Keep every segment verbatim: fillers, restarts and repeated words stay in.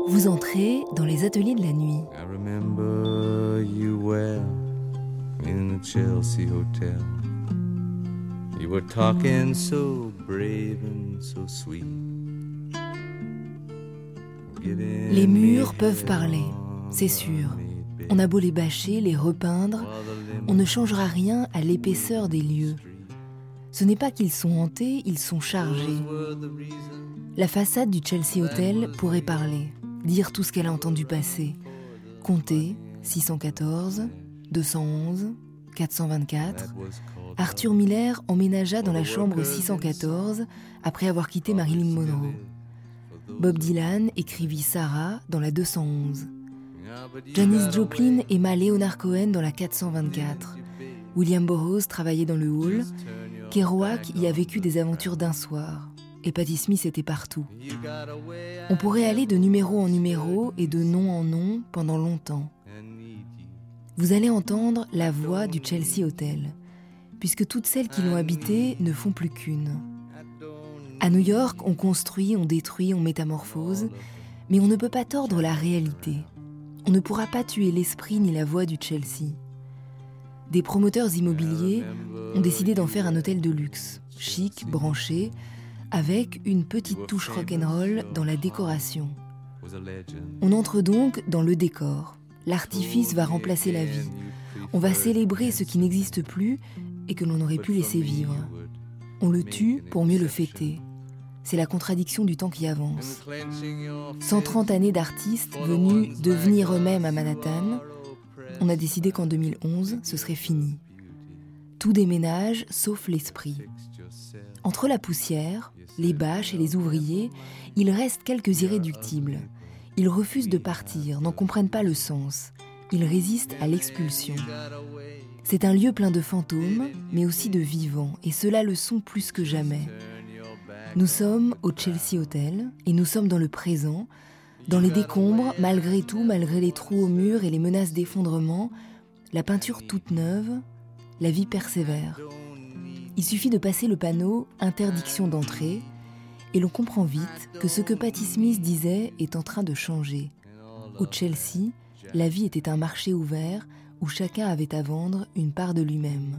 Vous entrez dans les ateliers de la nuit. I remember you well in the Chelsea Hotel. You were talking so brave and so sweet. Les murs peuvent parler, c'est sûr. On a beau les bâcher, les repeindre, on ne changera rien à l'épaisseur des lieux. Ce n'est pas qu'ils sont hantés, ils sont chargés. La façade du Chelsea Hotel pourrait parler, dire tout ce qu'elle a entendu passer. Compter six cent quatorze, deux cent onze, quatre cent vingt-quatre. Arthur Miller emménagea dans la chambre six cent quatorze après avoir quitté Marilyn Monroe. Bob Dylan écrivit Sarah dans la deux cent onze. Janis Joplin aima Leonard Cohen dans la quatre cent vingt-quatre. William Burroughs travaillait dans le hall. Kerouac y a vécu des aventures d'un soir. Et Patti Smith était partout. On pourrait aller de numéro en numéro et de nom en nom pendant longtemps. Vous allez entendre la voix du Chelsea Hotel, puisque toutes celles qui l'ont habité ne font plus qu'une. À New York, on construit, on détruit, on métamorphose, mais on ne peut pas tordre la réalité. On ne pourra pas tuer l'esprit ni la voix du Chelsea. Des promoteurs immobiliers ont décidé d'en faire un hôtel de luxe, chic, branché, avec une petite touche rock'n'roll dans la décoration. On entre donc dans le décor. L'artifice va remplacer la vie. On va célébrer ce qui n'existe plus et que l'on aurait pu laisser vivre. On le tue pour mieux le fêter. C'est la contradiction du temps qui avance. cent trente années d'artistes venus devenir eux-mêmes à Manhattan. On a décidé qu'en deux mille onze, ce serait fini. Tout déménage, sauf l'esprit. Entre la poussière, les bâches et les ouvriers, il reste quelques irréductibles. Ils refusent de partir, n'en comprennent pas le sens. Ils résistent à l'expulsion. C'est un lieu plein de fantômes, mais aussi de vivants, et ceux-là le sont plus que jamais. Nous sommes au Chelsea Hotel, et nous sommes dans le présent, dans les décombres, malgré tout, malgré les trous au mur et les menaces d'effondrement, la peinture toute neuve, la vie persévère. Il suffit de passer le panneau « Interdiction d'entrée » et l'on comprend vite que ce que Patti Smith disait est en train de changer. Au Chelsea, la vie était un marché ouvert où chacun avait à vendre une part de lui-même.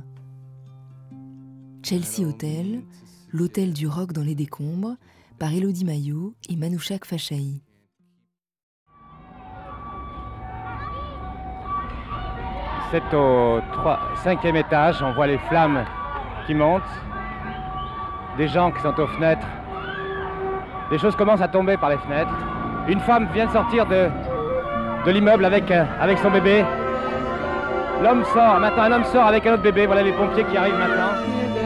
Chelsea Hotel, l'hôtel du rock dans les décombres, par Élodie Maillot et Manouchak Fachahi. C'est au trois, cinquième étage, on voit les flammes qui montent, des gens qui sont aux fenêtres, des choses commencent à tomber par les fenêtres. Une femme vient de sortir de, de l'immeuble avec, euh, avec son bébé. L'homme sort, maintenant un homme sort avec un autre bébé, voilà les pompiers qui arrivent maintenant.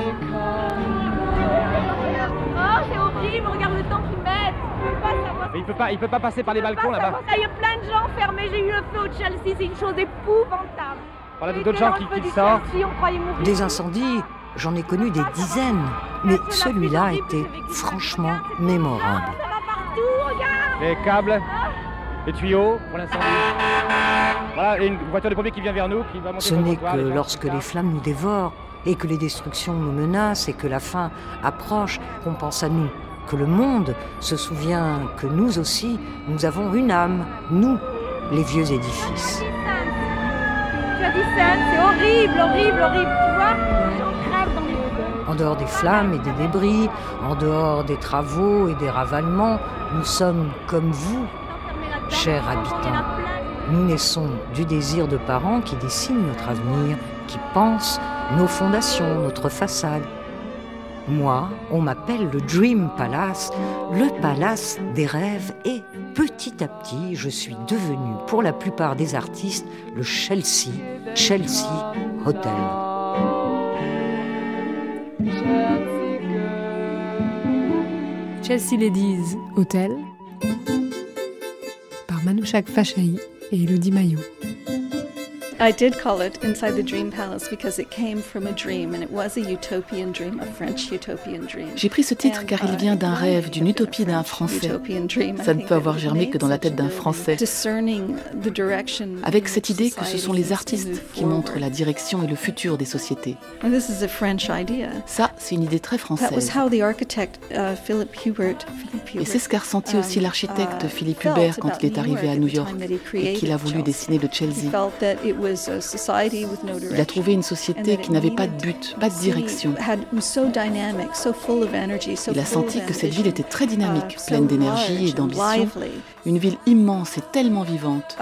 Oh, c'est horrible, regarde le temps qu'ils mettent. Mais il peut pas, il peut pas passer par les balcons là-bas. Il y a plein de gens fermés, j'ai eu le feu au Chelsea, c'est une chose épouvantable. Voilà d'autres gens qui, qui sortent. Des incendies, j'en ai connu des dizaines, mais celui-là était franchement mémorable. Les câbles, les tuyaux pour l'incendie. Voilà, et une voiture de pompiers qui vient vers nous, qui va monter. Ce n'est que lorsque les flammes nous dévorent et que les destructions nous menacent et que la fin approche qu'on pense à nous, que le monde se souvient que nous aussi, nous avons une âme, nous, les vieux édifices. Tu as dit ça, c'est horrible, horrible, horrible, tu vois, j'en crève dans les feux. En dehors des flammes et des débris, en dehors des travaux et des ravalements, nous sommes comme vous, chers habitants. Nous naissons du désir de parents qui dessinent notre avenir, qui pensent nos fondations, notre façade. Moi, on m'appelle le Dream Palace, le palace des rêves, et petit à petit, je suis devenu, pour la plupart des artistes, le Chelsea, Chelsea Hotel. Chelsea Ladies Hotel par Manouchak Fachahi et Élodie Maillot. I did call it Inside the Dream Palace because it came from a dream and it was a utopian dream, a French utopian dream. J'ai pris ce titre car il vient d'un rêve, d'une utopie d'un Français. Ça ne peut avoir germé que dans la tête d'un Français. Avec cette idée que ce sont les artistes qui montrent la direction et le futur des sociétés. Ça, c'est une idée très française. Et c'est ce qu'a ressenti aussi l'architecte Philippe Hubert quand il est arrivé à New York et qu'il a voulu dessiner le Chelsea. Il a trouvé une société qui n'avait pas de but, pas de direction. Il a senti que cette ville était très dynamique, pleine d'énergie et d'ambition. Une ville immense et tellement vivante.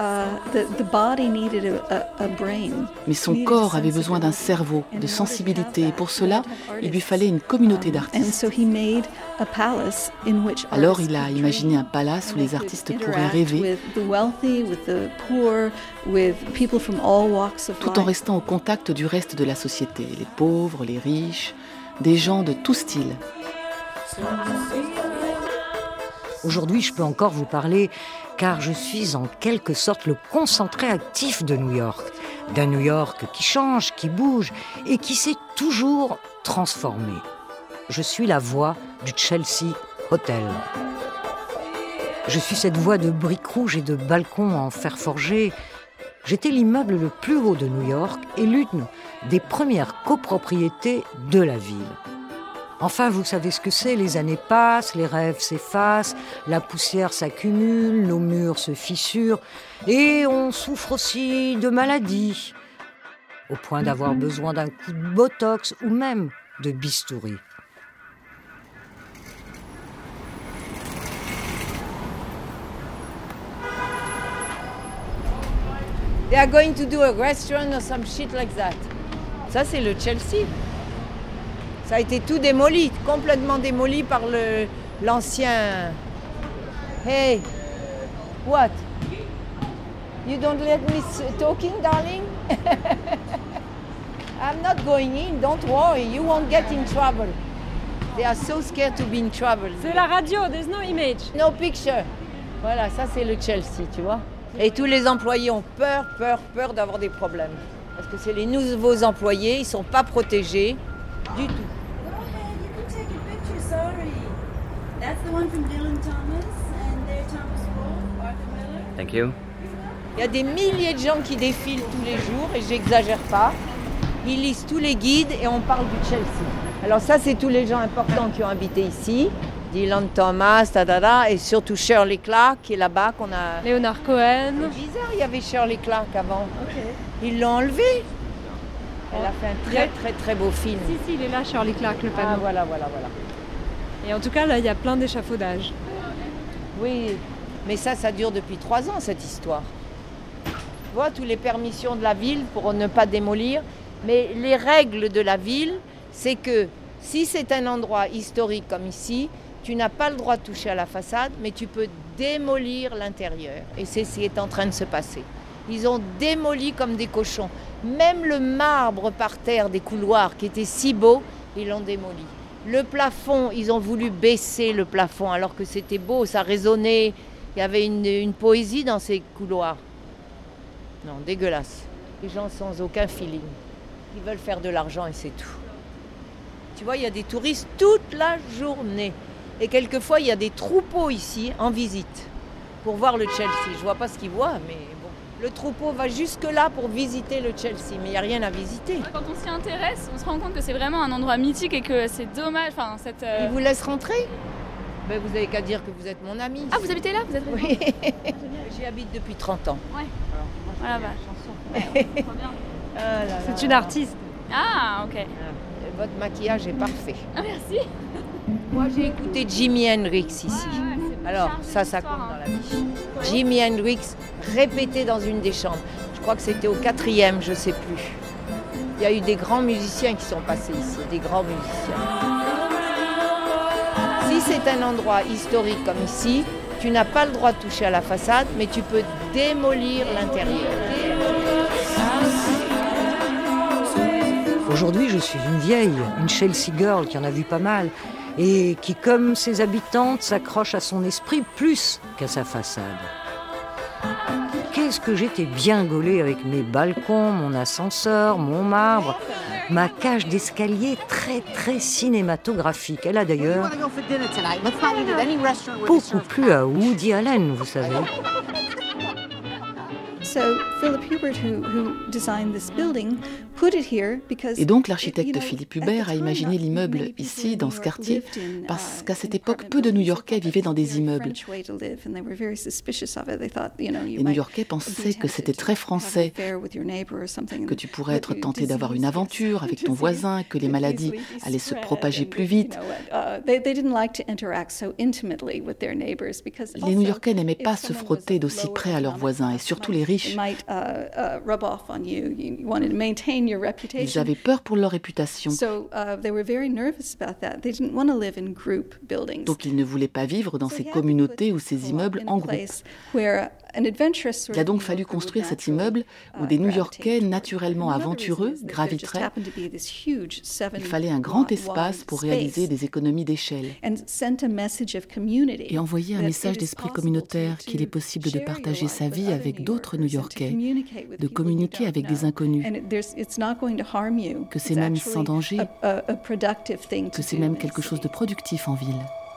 Mais son corps avait besoin d'un cerveau, de sensibilité. Et pour cela, il lui fallait une communauté d'artistes. Alors il a imaginé un palace où les artistes pourraient rêver, tout en restant au contact du reste de la société, les pauvres, les riches, des gens de tout style. Aujourd'hui, je peux encore vous parler car je suis en quelque sorte le concentré actif de New York. D'un New York qui change, qui bouge et qui s'est toujours transformé. Je suis la voix du Chelsea Hotel. Je suis cette voix de briques rouges et de balcons en fer forgé. J'étais l'immeuble le plus haut de New York et l'une des premières copropriétés de la ville. Enfin, vous savez ce que c'est, les années passent, les rêves s'effacent, la poussière s'accumule, nos murs se fissurent et on souffre aussi de maladies, au point d'avoir besoin d'un coup de botox ou même de bistouri. They are going to do a restaurant or some shit like that. Ça, c'est le Chelsea. Ça a été tout démoli, complètement démoli par le, l'ancien... Hey, what? You don't let me talking, darling? I'm not going in, don't worry, you won't get in trouble. They are so scared to be in trouble. C'est la radio, there's no image. No picture. Voilà, ça c'est le Chelsea, tu vois. Et tous les employés ont peur, peur, peur d'avoir des problèmes. Parce que c'est les nouveaux employés, ils ne sont pas protégés du tout. Thank you. Il y a des milliers de gens qui défilent tous les jours, et j'exagère pas. Ils lisent tous les guides et on parle du Chelsea. Alors ça, c'est tous les gens importants qui ont habité ici. Dylan Thomas, tadada, et surtout Shirley Clark qui est là-bas qu'on a... Leonard Cohen. C'est bizarre, il y avait Shirley Clark avant. Okay. Ils l'ont enlevé. Elle a fait un très très très beau film. Si, si, il est là, Shirley Clark, le panneau. Ah voilà, voilà, voilà. Et en tout cas, là, il y a plein d'échafaudages. Oui, mais ça, ça dure depuis trois ans, cette histoire. Tu vois, toutes les permissions de la ville pour ne pas démolir. Mais les règles de la ville, c'est que si c'est un endroit historique comme ici, tu n'as pas le droit de toucher à la façade, mais tu peux démolir l'intérieur. Et c'est ce qui est en train de se passer. Ils ont démoli comme des cochons. Même le marbre par terre des couloirs qui était si beau, ils l'ont démoli. Le plafond, ils ont voulu baisser le plafond alors que c'était beau, ça résonnait. Il y avait une, une poésie dans ces couloirs. Non, dégueulasse. Les gens sans aucun feeling. Ils veulent faire de l'argent et c'est tout. Tu vois, il y a des touristes toute la journée. Et quelquefois, il y a des troupeaux ici en visite pour voir le Chelsea. Je ne vois pas ce qu'ils voient, mais bon. Le troupeau va jusque-là pour visiter le Chelsea, mais il n'y a rien à visiter. Quand on s'y intéresse, on se rend compte que c'est vraiment un endroit mythique et que c'est dommage. Enfin, cette, euh... Ils vous laissent rentrer ? Ben, vous n'avez qu'à dire que vous êtes mon ami. Ah, vous habitez là ? Vous êtes Oui. J'y habite depuis trente ans. Ouais. Alors, moi, je voilà, fais bah. la chanson. Ouais, ouais, trop bien. Ah là là. C'est une artiste. Ah, ok. Votre maquillage est parfait. Ah, merci. Moi, j'ai écouté Jimi Hendrix ici. Ouais, ouais, Alors, ça, ça compte dans la vie. Jimi Hendrix répété dans une des chambres. Je crois que c'était au quatrième, je ne sais plus. Il y a eu des grands musiciens qui sont passés ici, des grands musiciens. Si c'est un endroit historique comme ici, tu n'as pas le droit de toucher à la façade, mais tu peux démolir l'intérieur. Aujourd'hui, je suis une vieille, une Chelsea girl qui en a vu pas mal et qui, comme ses habitantes, s'accroche à son esprit plus qu'à sa façade. qu'est-ce que j'étais bien gaulée avec mes balcons, mon ascenseur, mon marbre, ma cage d'escalier très très cinématographique. Elle a d'ailleurs beaucoup plu à Woody Allen, vous savez. Et donc l'architecte Philippe Hubert a imaginé l'immeuble ici, dans ce quartier, parce qu'à cette époque, peu de New-Yorkais vivaient dans des immeubles. Les New-Yorkais pensaient que c'était très français, que tu pourrais être tenté d'avoir une aventure avec ton voisin, que les maladies allaient se propager plus vite. Les New-Yorkais n'aimaient pas se frotter d'aussi près à leurs voisins, et surtout les riches. Ils avaient peur pour leur réputation. Donc ils ne voulaient pas vivre dans ces communautés ou ces immeubles en groupe. Il a donc fallu construire cet immeuble où des New-Yorkais naturellement aventureux graviteraient. Il fallait un grand espace pour réaliser des économies d'échelle et envoyer un message d'esprit communautaire qu'il est possible de partager sa vie avec d'autres New-Yorkais, de communiquer avec des inconnus, que c'est même sans danger, que c'est même quelque chose de productif en ville.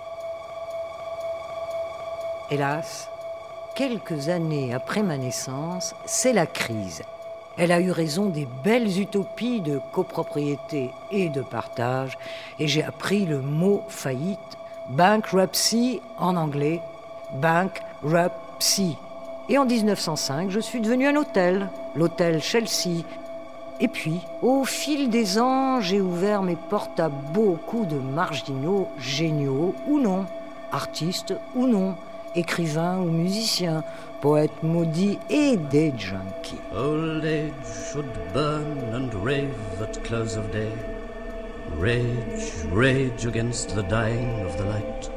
Hélas, quelques années après ma naissance, c'est la crise. Elle a eu raison des belles utopies de copropriété et de partage, et j'ai appris le mot faillite, bankruptcy en anglais, bankruptcy. Et en dix-neuf cent cinq, je suis devenu un hôtel, l'hôtel Chelsea. Et puis, au fil des ans, j'ai ouvert mes portes à beaucoup de marginaux, géniaux ou non, artistes ou non, écrivains ou musiciens, poètes maudits et des junkies. Old age should burn and rave at close of day. Rage, rage against the dying of the light.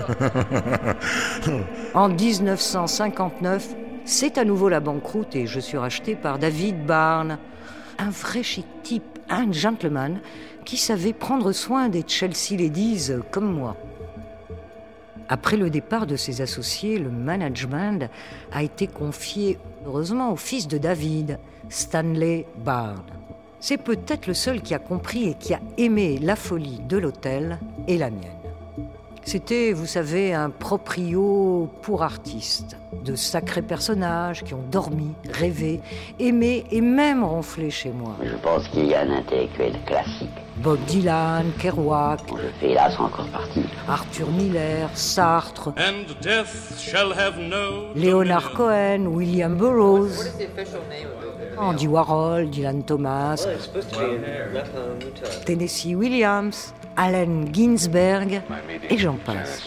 En dix-neuf cent cinquante-neuf, c'est à nouveau la banqueroute et je suis racheté par David Barnes, un vrai chic type, un gentleman qui savait prendre soin des Chelsea Ladies comme moi. Après le départ de ses associés, le management a été confié, heureusement, au fils de David, Stanley Barnes. C'est peut-être le seul qui a compris et qui a aimé la folie de l'hôtel et la mienne. C'était, vous savez, un proprio pour artistes, de sacrés personnages qui ont dormi, rêvé, aimé et même ronflé chez moi. Je pense qu'il y a un intellectuel classique. Bob Dylan, Kerouac, je fais hélas encore partie. Arthur Miller, Sartre, And death shall have no Leonard Cohen, William Burroughs, Andy Warhol, Dylan Thomas, Tennessee Williams, Allen Ginsberg, et j'en passe.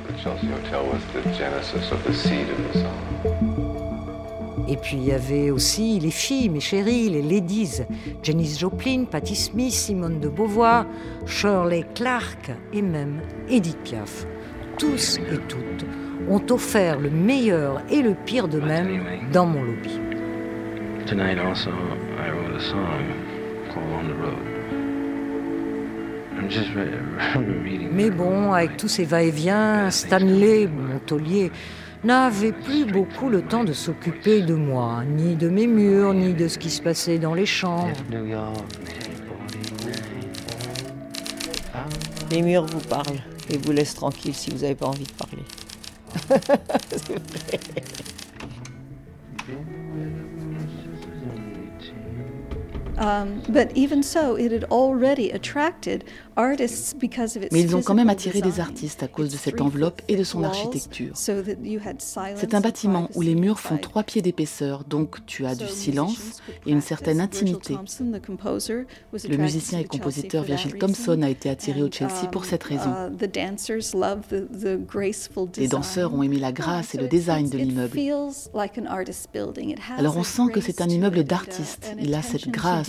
Et puis il y avait aussi les filles, mes chéries, les ladies, Janis Joplin, Patti Smith, Simone de Beauvoir, Shirley Clark et même Edith Piaf. Tous et toutes ont offert le meilleur et le pire d'eux-mêmes dans mon lobby. Tonight also, I wrote a song called On the Road. I'm just reading. Mais bon, avec tous ces va-et-vient, Stanley, mon taulier, n'avait plus beaucoup le temps de s'occuper de moi, ni de mes murs, ni de ce qui se passait dans les chambres. Les murs vous parlent et vous laissent tranquille si vous n'avez pas envie de parler. C'est vrai. Mais ils ont quand même attiré des artistes à cause de cette enveloppe et de son architecture. C'est un bâtiment où les murs font trois pieds d'épaisseur, donc tu as du silence et une certaine intimité. Le musicien et compositeur Virgil Thompson a été attiré au Chelsea pour cette raison. Les danseurs ont aimé la grâce et le design de l'immeuble. Alors on sent que c'est un immeuble d'artiste. Il a cette grâce,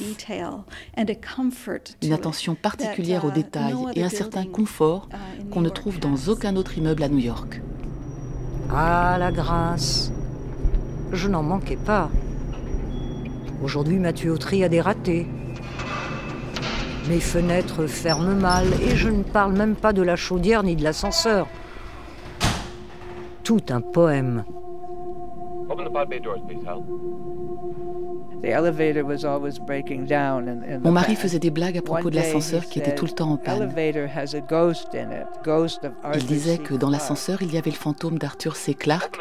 une attention particulière aux détails et un certain confort qu'on ne trouve dans aucun autre immeuble à New York. Ah, la grâce! Je n'en manquais pas. Aujourd'hui, ma tuyauterie a des ratés. Mes fenêtres ferment mal et je ne parle même pas de la chaudière ni de l'ascenseur. Tout un poème. Open the pod bay doors, please, Hal. Mon mari faisait des blagues à propos de l'ascenseur qui était tout le temps en panne. Il disait que dans l'ascenseur, il y avait le fantôme d'Arthur C. Clarke,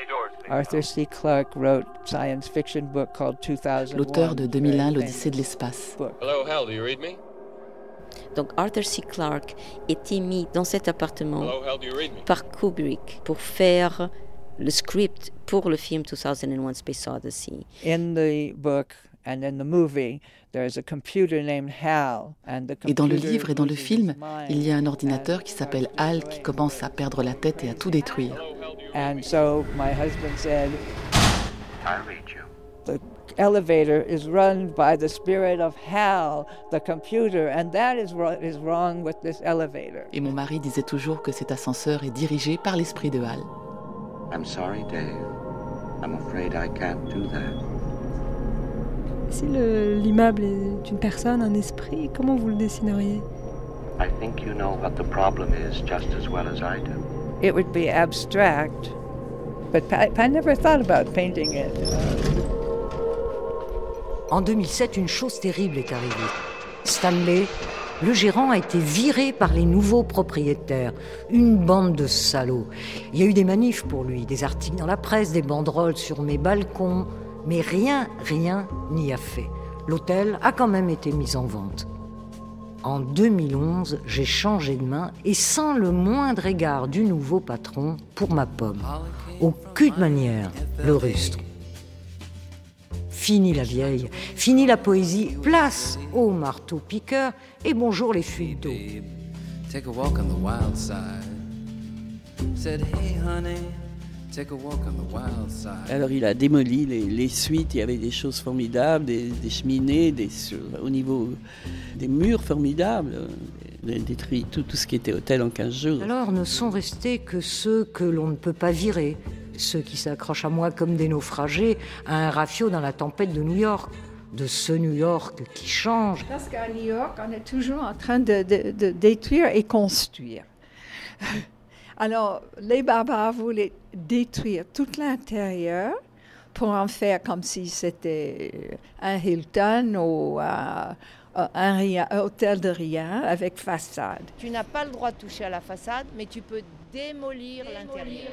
l'auteur de deux mille un, l'Odyssée de l'espace. Hello, Hal, do you read me? Donc Arthur C. Clarke était mis dans cet appartement Hello, Hal, do you read me? par Kubrick pour faire le script pour le film two thousand one Space Odyssey. In the book and in the movie, there's a computer named Hal, and the computer et dans le livre et dans le film, il y a un ordinateur qui s'appelle Hal qui commence à perdre la tête et à tout détruire. And so my husband said, I read you. the elevator is run by the spirit of Hal, the computer, and that is what is wrong with this elevator. Et mon mari disait toujours que cet ascenseur est dirigé par l'esprit de Hal. I'm sorry, Dave. I'm afraid I can't do that. Si le, l'immeuble est une personne, un esprit, comment vous le dessineriez? I think you know what the problem is just as well as I do. It would be abstract, but I, I never thought about painting it. En deux mille sept, une chose terrible est arrivée. Stanley, le gérant, a été viré par les nouveaux propriétaires. Une bande de salauds. Il y a eu des manifs pour lui, des articles dans la presse, des banderoles sur mes balcons. Mais rien, rien n'y a fait. L'hôtel a quand même été mis en vente. En deux mille onze, j'ai changé de main et sans le moindre égard du nouveau patron pour ma pomme. Aucune manière, le rustre. Fini la vieille, fini la poésie, place au marteau-piqueur et bonjour les fuites d'eau. Take a walk on the wild side. Said, hey honey, take a walk on the wild side. Alors il a démoli les, les suites, il y avait des choses formidables, des, des cheminées, des, au niveau des murs formidables. Il a détruit tout, tout ce qui était hôtel en quinze jours. Alors ne sont restés que ceux que l'on ne peut pas virer. Ceux qui s'accrochent à moi comme des naufragés à un rafio dans la tempête de New York, de ce New York qui change. Parce qu'à New York, on est toujours en train de, de, de détruire et construire. Alors, les barbares voulaient détruire tout l'intérieur pour en faire comme si c'était un Hilton ou un, un, rien, un hôtel de rien avec façade. Tu n'as pas le droit de toucher à la façade, mais tu peux démolir, démolir l'intérieur.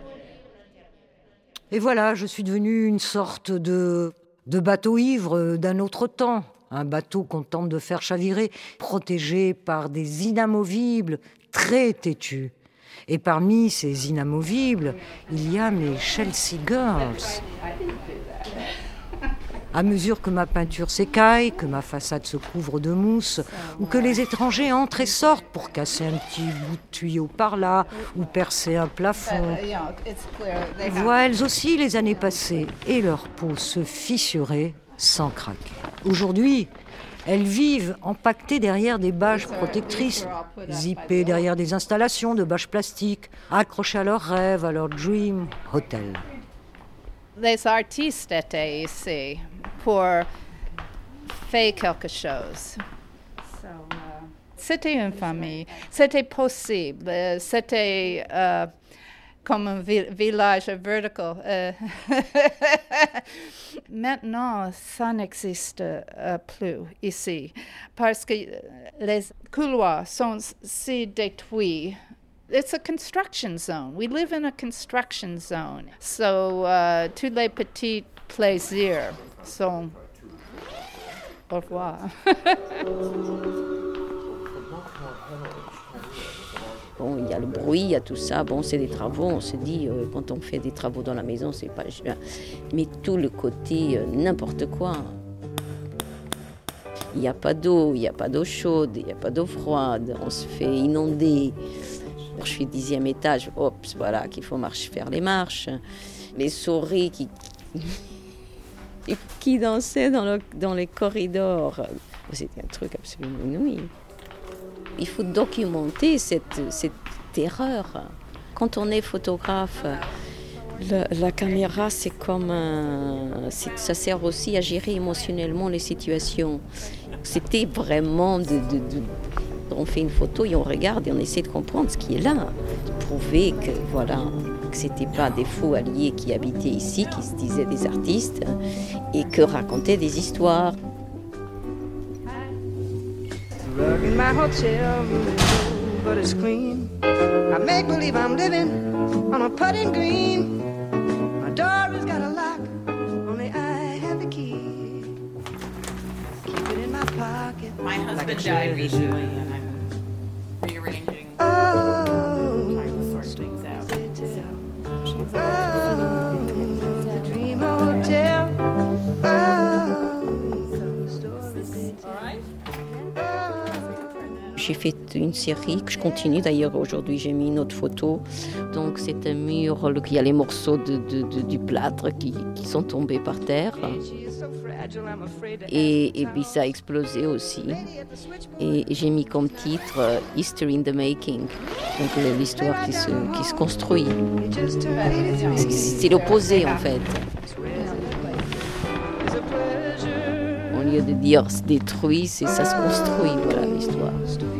Et voilà, je suis devenue une sorte de, de bateau ivre d'un autre temps. Un bateau qu'on tente de faire chavirer, protégé par des inamovibles très têtus. Et parmi ces inamovibles, il y a mes Chelsea Girls. À mesure que ma peinture s'écaille, que ma façade se couvre de mousse, ou que les étrangers entrent et sortent pour casser un petit bout de tuyau par là, ou percer un plafond, voient elles aussi les années passées et leur peau se fissurer sans craquer. Aujourd'hui, elles vivent empaquetées derrière des bâches protectrices, zippées derrière des installations de bâches plastiques, accrochées à leurs rêves, à leur dream hotel. Les artistes étaient ici pour faire quelque chose. So, uh, c'était une famille, c'était possible, c'était uh, comme un vi- village vertical. Uh, Maintenant, ça n'existe uh, plus ici parce que les couloirs sont si détruits. It's a construction zone. We live in a construction zone. So, uh, tous les petits plaisirs sont... Au revoir. Bon, il y a le bruit, il y a tout ça. Bon, c'est des travaux. On se dit, euh, quand on fait des travaux dans la maison, c'est pas... Mais tout le côté, euh, n'importe quoi. Il n'y a pas d'eau, il n'y a pas d'eau chaude, il n'y a pas d'eau froide. On se fait inonder. Je suis dixième étage, hop, voilà, qu'il faut marcher, faire les marches. Les souris qui, qui dansaient dans, le, dans les corridors. C'était un truc absolument inouï. Il faut documenter cette, cette terreur. Quand on est photographe, la, la caméra, c'est comme un, c'est, ça sert aussi à gérer émotionnellement les situations. C'était vraiment de... de, de on fait une photo et on regarde et on essaie de comprendre ce qui est là, de prouver que, voilà, que ce n'étaient pas des faux alliés qui habitaient ici, qui se disaient des artistes, et que racontaient des histoires. My husband died recently and I'm rearranging oh, trying to sort things out. Oh, Dream Hotel. J'ai fait une série que je continue d'ailleurs aujourd'hui, j'ai mis une autre photo. Donc c'est un mur, il y a les morceaux de, de, de, du plâtre qui, qui sont tombés par terre. Et, et puis ça a explosé aussi. Et j'ai mis comme titre uh, History in the Making, donc l'histoire qui se, qui se construit. C'est l'opposé en fait. Au lieu de dire se détruit, c'est ça se construit, voilà l'histoire.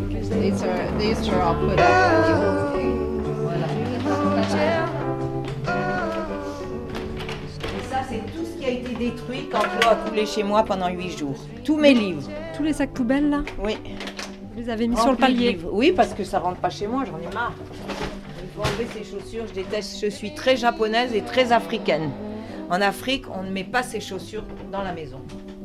A été détruit quand l'eau a coulé chez moi pendant huit jours. Tous mes livres. Tous les sacs poubelles là? Oui. Vous les avez mis sur le palier? Oui, parce que ça rentre pas chez moi, j'en ai marre. Il faut enlever ces chaussures, je déteste. Je suis très japonaise et très africaine. En Afrique, on ne met pas ses chaussures dans la maison.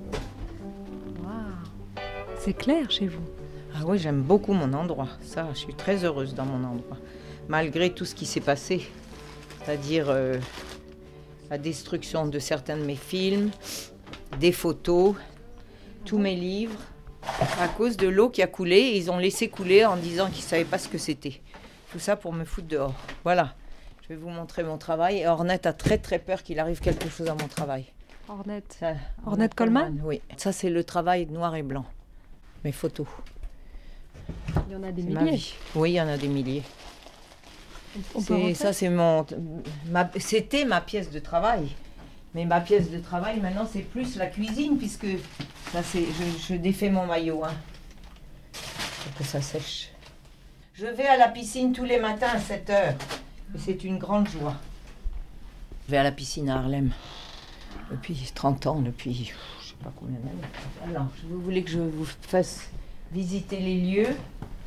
Waouh. C'est clair chez vous? Ah oui, j'aime beaucoup mon endroit. Ça, je suis très heureuse dans mon endroit. Malgré tout ce qui s'est passé. C'est-à-dire... Euh, la destruction de certains de mes films, des photos, tous mes livres. À cause de l'eau qui a coulé, ils ont laissé couler en disant qu'ils ne savaient pas ce que c'était. Tout ça pour me foutre dehors. Voilà, je vais vous montrer mon travail. Et Ornette a très très peur qu'il arrive quelque chose à mon travail. Ornette, ça, Ornette, Ornette Coleman, Coleman? Oui, ça c'est le travail noir et blanc. Mes photos. Il y en a des milliers. Oui, il y en a des milliers. C'est, ça, c'est mon, ma, c'était ma pièce de travail. Mais ma pièce de travail, maintenant, c'est plus la cuisine, puisque ça, c'est, je, je défais mon maillot. Hein, pour que ça sèche. Je vais à la piscine tous les matins à sept heures. Et c'est une grande joie. Je vais à la piscine à Harlem. Depuis trente ans, depuis je ne sais pas combien d'années. Alors, vous voulez que je vous fasse visiter les lieux?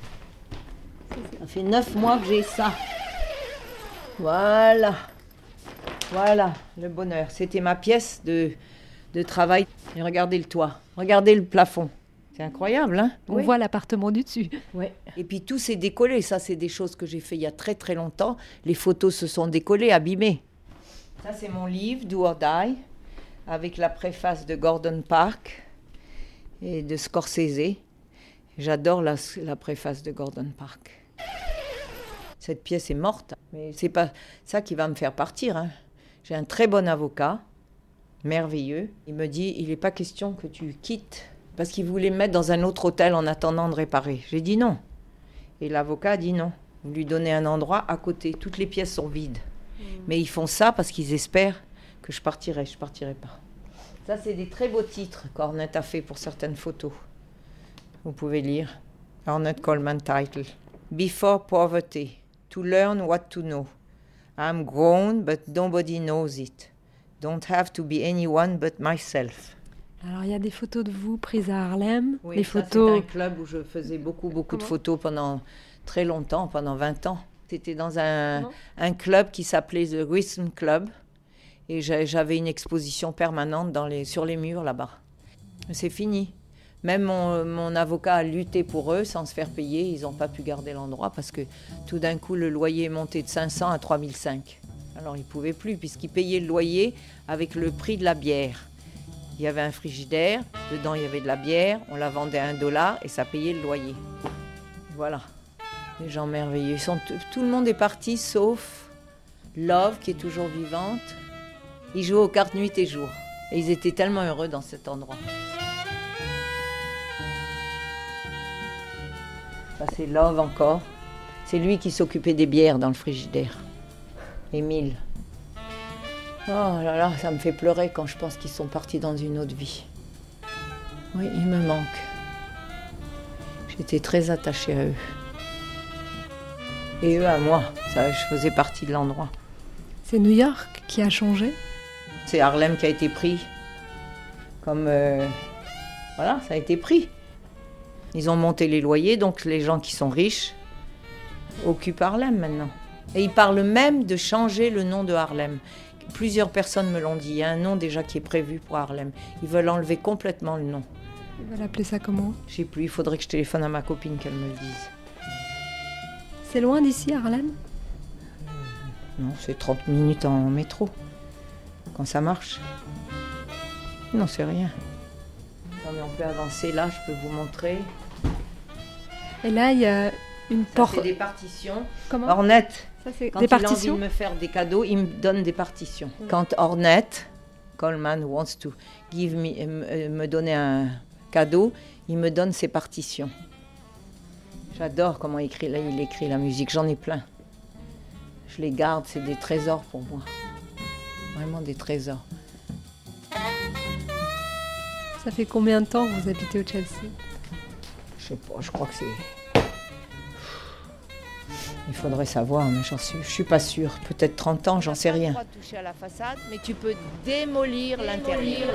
Ça fait neuf mois que j'ai ça. Voilà, voilà, le bonheur. C'était ma pièce de, de travail. Et regardez le toit, regardez le plafond. C'est incroyable, hein? On oui. voit l'appartement du dessus. Ouais. Et puis tout s'est décollé. Ça, c'est des choses que j'ai fait il y a très très longtemps. Les photos se sont décollées, abîmées. Ça, c'est mon livre, Do or Die, avec la préface de Gordon Park et de Scorsese. J'adore la, la préface de Gordon Park. Cette pièce est morte, mais c'est pas ça qui va me faire partir. Hein. J'ai un très bon avocat, merveilleux. Il me dit, il n'est pas question que tu quittes, parce qu'il voulait me mettre dans un autre hôtel en attendant de réparer. J'ai dit non. Et l'avocat a dit non. Vous lui donnez un endroit à côté. Toutes les pièces sont vides. Mmh. Mais ils font ça parce qu'ils espèrent que je partirai. Je ne partirai pas. Ça, c'est des très beaux titres qu'Ornette a fait pour certaines photos. Vous pouvez lire. Ornette Coleman title. Before Poverty. To learn what to know. I'm grown, but nobody knows it. Don't have to be anyone but myself. Alors, il y a des photos de vous prises à Harlem. Oui, les ça, photos... c'est un club où je faisais beaucoup, beaucoup Comment? de photos pendant très longtemps, pendant vingt ans. C'était dans un, un club qui s'appelait The Grissom Club. Et j'avais une exposition permanente dans les, sur les murs, là-bas. C'est fini. Même mon, mon avocat a lutté pour eux sans se faire payer. Ils n'ont pas pu garder l'endroit parce que tout d'un coup, le loyer est monté de cinq cents à trois mille cinq. Alors, ils ne pouvaient plus puisqu'ils payaient le loyer avec le prix de la bière. Il y avait un frigidaire, dedans il y avait de la bière, on la vendait à un dollar et ça payait le loyer. Voilà, les gens merveilleux. Ils sont, tout le monde est parti sauf Love qui est toujours vivante. Ils jouaient aux cartes nuit et jour. Et ils étaient tellement heureux dans cet endroit. Ça, c'est Love encore. C'est lui qui s'occupait des bières dans le frigidaire. Émile. Oh là là, ça me fait pleurer quand je pense qu'ils sont partis dans une autre vie. Oui, ils me manquent. J'étais très attachée à eux. Et eux à moi. Ça, je faisais partie de l'endroit. C'est New York qui a changé? C'est Harlem qui a été pris. Comme... Euh, voilà, ça a été pris. Ils ont monté les loyers, donc les gens qui sont riches occupent Harlem maintenant. Et ils parlent même de changer le nom de Harlem. Plusieurs personnes me l'ont dit. Il y a un nom déjà qui est prévu pour Harlem. Ils veulent enlever complètement le nom. Ils veulent appeler ça comment? Je sais plus, il faudrait que je téléphone à ma copine qu'elle me le dise. C'est loin d'ici, Harlem? Non, c'est trente minutes en métro. Quand ça marche. Non, c'est rien. Non, mais on peut avancer là, je peux vous montrer. Et là, il y a une porte. C'est des partitions. Comment? Ornette. Ça, c'est Quand des il a partitions. envie de me faire des cadeaux, il me donne des partitions. Mm. Quand Ornette, Coleman wants to give me, euh, me donner un cadeau, il me donne ses partitions. J'adore comment il écrit, là, il écrit la musique, j'en ai plein. Je les garde, c'est des trésors pour moi. Vraiment des trésors. Ça fait combien de temps que vous habitez au Chelsea? Je sais pas, je crois que c'est... Il faudrait savoir, mais j'en suis, je suis pas sûre. Peut-être trente ans, j'en sais rien. Tu peux pas toucher à la façade, mais tu peux démolir l'intérieur.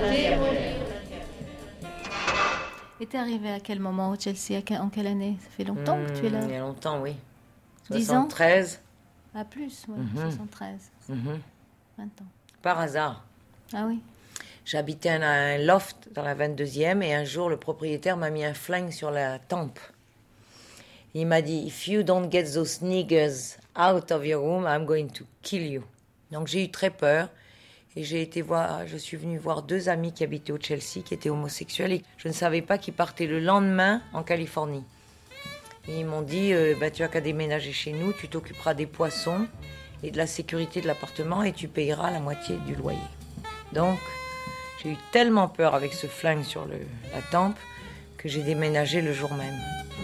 Et t'es arrivé à quel moment au Chelsea? En quelle année? Ça fait longtemps mmh, que tu es là? Il y a longtemps, oui. dix soixante-treize. Ans? Ah, plus, oui, mmh. soixante-treize. Mmh. vingt ans. Par hasard. Ah oui. J'habitais un, un loft dans la vingt-deuxième et un jour, le propriétaire m'a mis un flingue sur la tempe. Il m'a dit « If you don't get those niggers out of your room, I'm going to kill you ». Donc j'ai eu très peur et j'ai été voir, je suis venue voir deux amis qui habitaient au Chelsea, qui étaient homosexuels et je ne savais pas qu'ils partaient le lendemain en Californie. Et ils m'ont dit euh, bah, « Tu n'as qu'à déménager chez nous, tu t'occuperas des poissons et de la sécurité de l'appartement et tu payeras la moitié du loyer ». Donc j'ai eu tellement peur avec ce flingue sur le, la tempe que j'ai déménagé le jour même.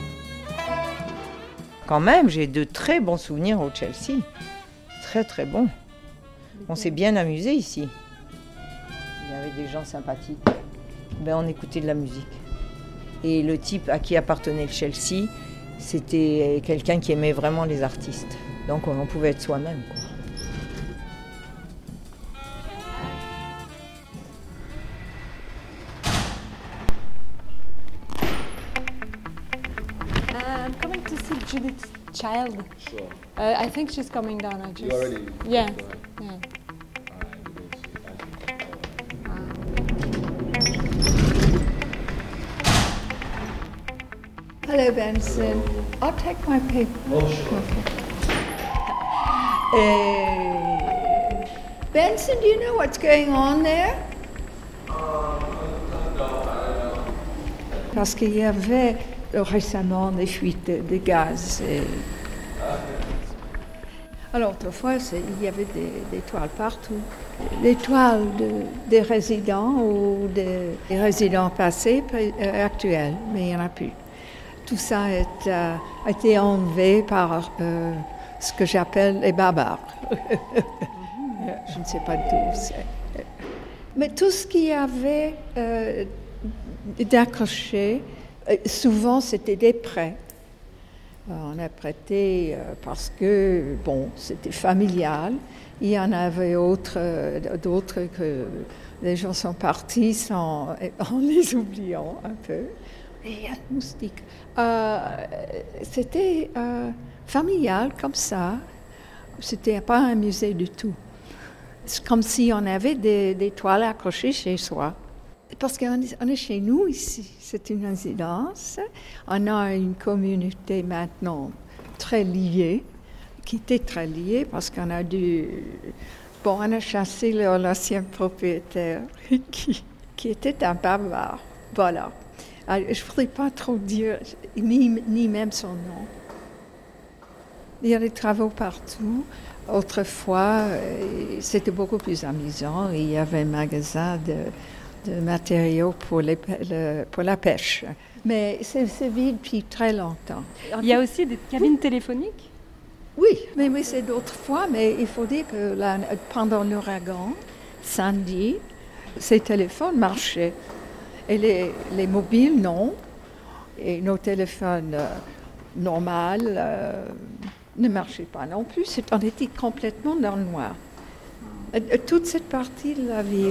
Quand même, j'ai de très bons souvenirs au Chelsea. Très, très bons. On s'est bien amusé ici. Il y avait des gens sympathiques. Ben, on écoutait de la musique. Et le type à qui appartenait le Chelsea, c'était quelqu'un qui aimait vraiment les artistes. Donc, on pouvait être soi-même, quoi. Judith's child. Sure. Uh, I think she's coming down. I just. You already? Yeah. Yeah. Hello, Benson. I'll take my paper. Oh, sure. Okay. Uh, Benson, do you know what's going on there? Parce qu'il y avait récemment des fuites de, de gaz. Et... Alors, autrefois, il y avait des, des toiles partout. Des toiles de, des résidents ou des, des résidents passés, euh, actuels, mais il n'y en a plus. Tout ça est, euh, a été enlevé par euh, ce que j'appelle les barbares. Je ne sais pas d'où c'est. Mais tout ce qu'il y avait euh, d'accroché, souvent, c'était des prêts. On a prêté parce que, bon, c'était familial. Il y en avait autre, d'autres que les gens sont partis sans, en les oubliant un peu. Et un moustique. Euh, c'était euh, familial comme ça. C'était pas un musée du tout. C'est comme si on avait des, des toiles accrochées chez soi. Parce qu'on est, on est chez nous ici, c'est une résidence. On a une communauté maintenant très liée, qui était très liée parce qu'on a dû... Bon, on a chassé l'ancien propriétaire qui, qui était un barbare. Voilà. Alors, je ne voudrais pas trop dire, ni, ni même son nom. Il y a des travaux partout. Autrefois, c'était beaucoup plus amusant. Il y avait un magasin de... de matériaux pour, les, le, pour la pêche. Mais c'est, c'est vide depuis très longtemps. Il y a aussi des cabines téléphoniques? Oui, mais, mais c'est d'autres fois. Mais il faut dire que la, pendant l'ouragan, samedi, ces téléphones marchaient. Et les, les mobiles, non. Et nos téléphones euh, normaux euh, ne marchaient pas non plus. On était complètement dans le noir. Toute cette partie de la ville.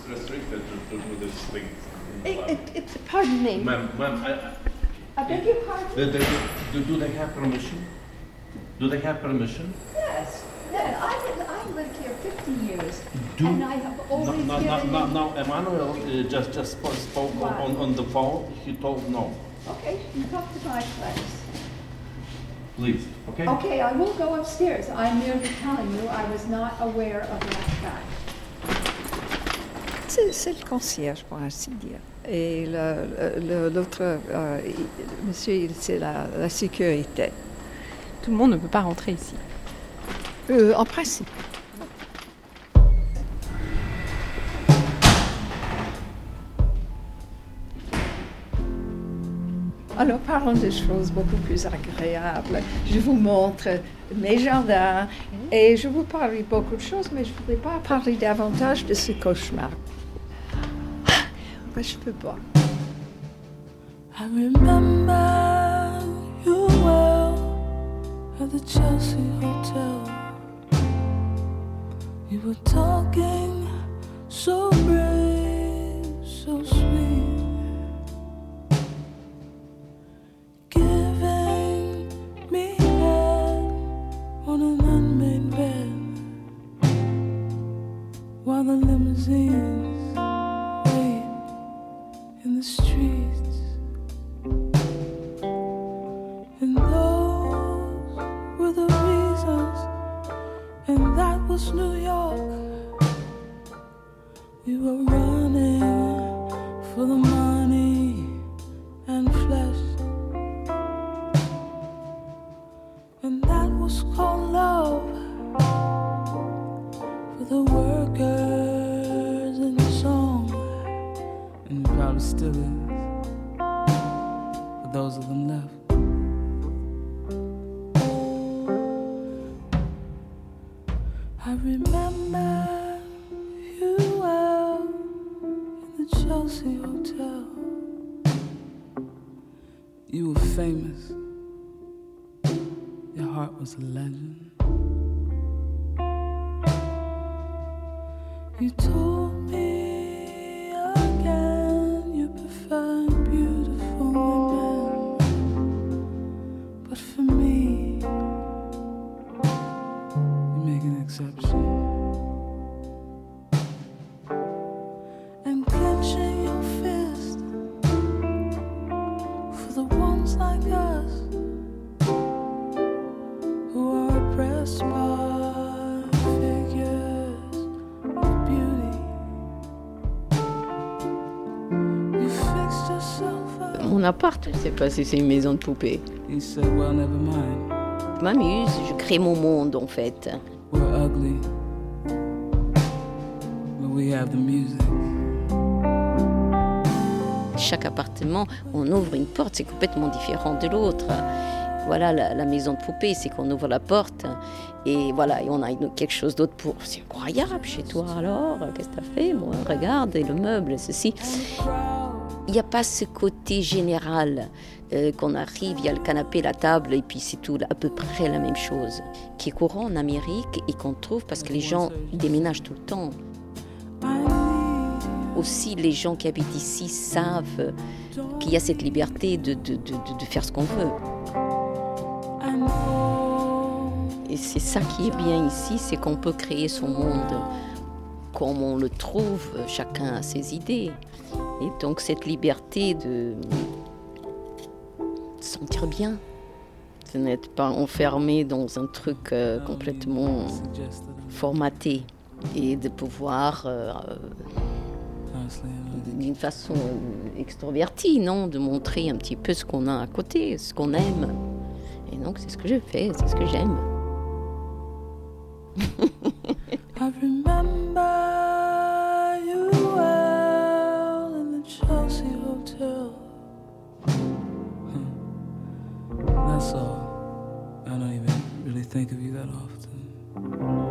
It, it, it, pardon me. Ma'am, ma'am, I, I beg your pardon? Do they, do, do they have permission? Do they have permission? Yes. Yeah, I, I lived here fifty years, Do, and I have always no, no, given... no, no, no, Emmanuel uh, just, just spoke on, on the phone. He told no. Okay, you come to my place. Please, okay? Okay, I will go upstairs. I'm merely telling you I was not aware of that fact. C'est, c'est le concierge, pour ainsi dire. Et le, le, l'autre, euh, monsieur, c'est la, la sécurité. Tout le monde ne peut pas rentrer ici. Euh, en principe. Alors, parlons de choses beaucoup plus agréables. Je vous montre mes jardins et je vous parlerai beaucoup de choses, mais je ne voudrais pas parler davantage de ce cauchemar. Ben, je peux pas. I remember you well at the Chelsea Hotel. You were talking so brave, so sweet, giving me head on an unmade bed while the limousines wait in the streets. And those were the reasons, and that was New York. We were running for the money and flesh, and that was called love for the workers in song, and probably still is for those of them left. I remember you well in the Chelsea Hotel. You were famous. Your heart was a legend. You told me again you prefer beautiful women, but for me you make an exception. And clenching your fist for the ones like us who are oppressed by figures of beauty. You fixed yourself up. Mon appart, je sais pas si c'est une maison de poupée. You said, well, never mind. Je m'amuse, je crée mon monde en fait. We're ugly, but we have the music. Chaque appartement, on ouvre une porte, c'est complètement différent de l'autre. Voilà, la, la maison de poupée, c'est qu'on ouvre la porte et voilà, et on a une, quelque chose d'autre pour... C'est incroyable chez toi, alors, qu'est-ce que t'as fait? Bon, regarde, et le meuble, ceci. Il n'y a pas ce côté général euh, qu'on arrive, il y a le canapé, la table, et puis c'est tout, à peu près la même chose, qui est courant en Amérique et qu'on trouve parce que les gens déménagent tout le temps. Aussi, les gens qui habitent ici savent qu'il y a cette liberté de, de, de, de faire ce qu'on veut. Et c'est ça qui est bien ici, c'est qu'on peut créer son monde comme on le trouve, chacun a ses idées. Et donc cette liberté de se sentir bien, de n'être pas enfermé dans un truc euh, complètement formaté et de pouvoir... Euh, d'une façon extrovertie, non, de montrer un petit peu ce qu'on a à côté, ce qu'on aime. Et donc c'est ce que je fais, c'est ce que j'aime. I remember you well in the Chelsea Hotel. That's all. I don't even really think of you that often.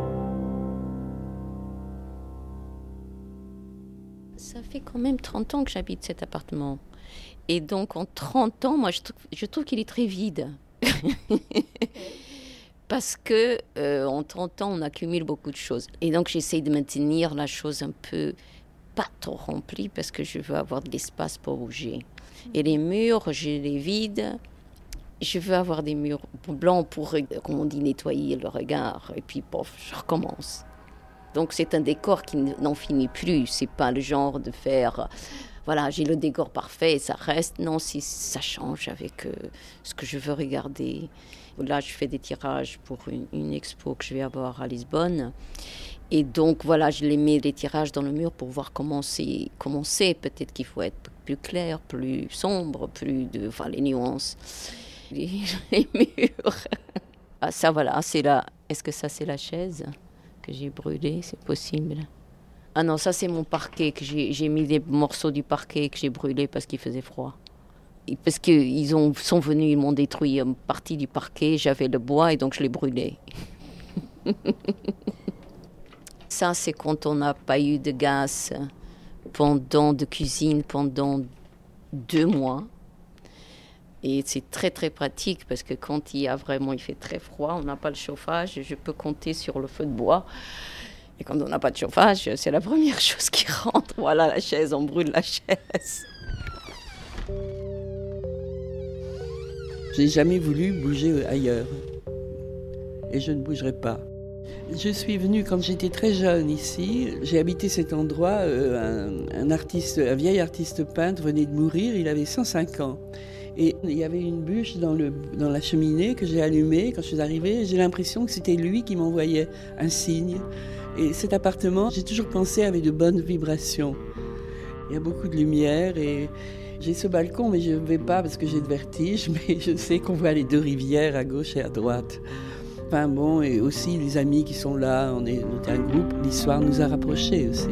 Ça fait quand même trente ans que j'habite cet appartement. Et donc, en trente ans, moi, je trouve, je trouve qu'il est très vide. Parce que euh, en trente ans, on accumule beaucoup de choses. Et donc, j'essaye de maintenir la chose un peu, pas trop remplie, parce que je veux avoir de l'espace pour bouger. Et les murs, je les vide. Je veux avoir des murs blancs pour, comme on dit, nettoyer le regard. Et puis, pof, je recommence. Donc, c'est un décor qui n'en finit plus. C'est pas le genre de faire... Voilà, j'ai le décor parfait et ça reste. Non, si, ça change avec euh, ce que je veux regarder. Là, je fais des tirages pour une, une expo que je vais avoir à Lisbonne. Et donc, voilà, je les mets, les tirages dans le mur pour voir comment c'est. Comment c'est. Peut-être qu'il faut être plus clair, plus sombre, plus de... Enfin, les nuances. Les, les murs. Ah, ça, voilà, c'est là. Est-ce que ça, c'est la chaise que j'ai brûlée? C'est possible. Ah non, ça c'est mon parquet, que j'ai, j'ai mis des morceaux du parquet que j'ai brûlés parce qu'il faisait froid. Et parce qu'ils ont, sont venus, ils m'ont détruit une partie du parquet, j'avais le bois et donc je l'ai brûlé. Ça c'est quand on n'a pas eu de gaz pendant, de cuisine pendant deux mois. Et c'est très très pratique parce que quand il y a vraiment, il fait très froid, on n'a pas le chauffage, je peux compter sur le feu de bois. Et quand on n'a pas de chauffage, c'est la première chose qui rentre. Voilà la chaise, on brûle la chaise. J'ai jamais voulu bouger ailleurs. Et je ne bougerai pas. Je suis venue quand j'étais très jeune ici. J'ai habité cet endroit. Euh, un, un, artiste, un vieil artiste peintre venait de mourir. Il avait cent cinq ans. Et il y avait une bûche dans, le, dans la cheminée que j'ai allumée quand je suis arrivée. J'ai l'impression que c'était lui qui m'envoyait un signe. Et cet appartement, j'ai toujours pensé, avait de bonnes vibrations. Il y a beaucoup de lumière et j'ai ce balcon, mais je ne vais pas parce que j'ai de vertige, mais je sais qu'on voit les deux rivières à gauche et à droite. Enfin bon, et aussi les amis qui sont là, on est, on est un groupe, l'histoire nous a rapprochés aussi.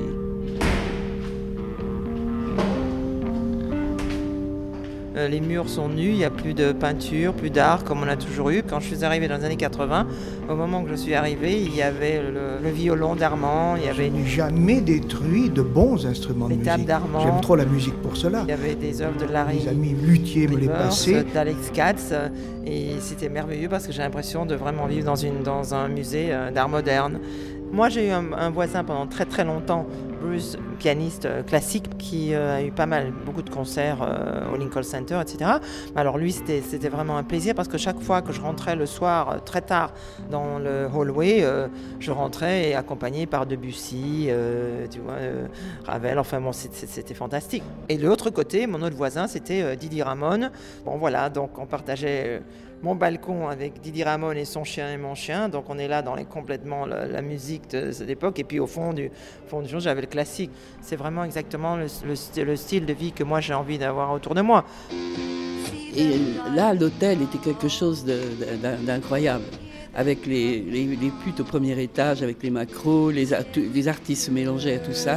Les murs sont nus, il n'y a plus de peinture, plus d'art comme on a toujours eu. Quand je suis arrivée dans les années quatre-vingts, au moment que je suis arrivée, il y avait le, le violon d'Armand, il y avait... Je n'ai jamais détruit de bons instruments de musique. Les tables d'Armand. J'aime trop la musique pour cela. Il y avait des œuvres de Larry. Mes amis luthiers me les passaient. D'Alex Katz, et c'était merveilleux parce que j'ai l'impression de vraiment vivre dans, une, dans un musée d'art moderne. Moi, j'ai eu un, un voisin pendant très très longtemps, Bruce, pianiste classique, qui euh, a eu pas mal, beaucoup de concerts euh, au Lincoln Center, et cetera. Alors lui, c'était, c'était vraiment un plaisir parce que chaque fois que je rentrais le soir, euh, très tard, dans le hallway, euh, je rentrais et accompagné par Debussy, euh, tu vois, euh, Ravel, enfin bon, c'était, c'était fantastique. Et de l'autre côté, mon autre voisin, c'était euh, Didi Ramone. Bon voilà, donc on partageait... Euh, mon balcon avec Didi Ramone et son chien et mon chien, donc on est là dans les, complètement la, la musique de cette époque, et puis au fond du fond du jour j'avais le classique. C'est vraiment exactement le, le, le style de vie que moi j'ai envie d'avoir autour de moi. Et là, l'hôtel était quelque chose de, de, d'incroyable, avec les, les, les putes au premier étage, avec les macros, les, les artistes se mélangeaient à tout ça.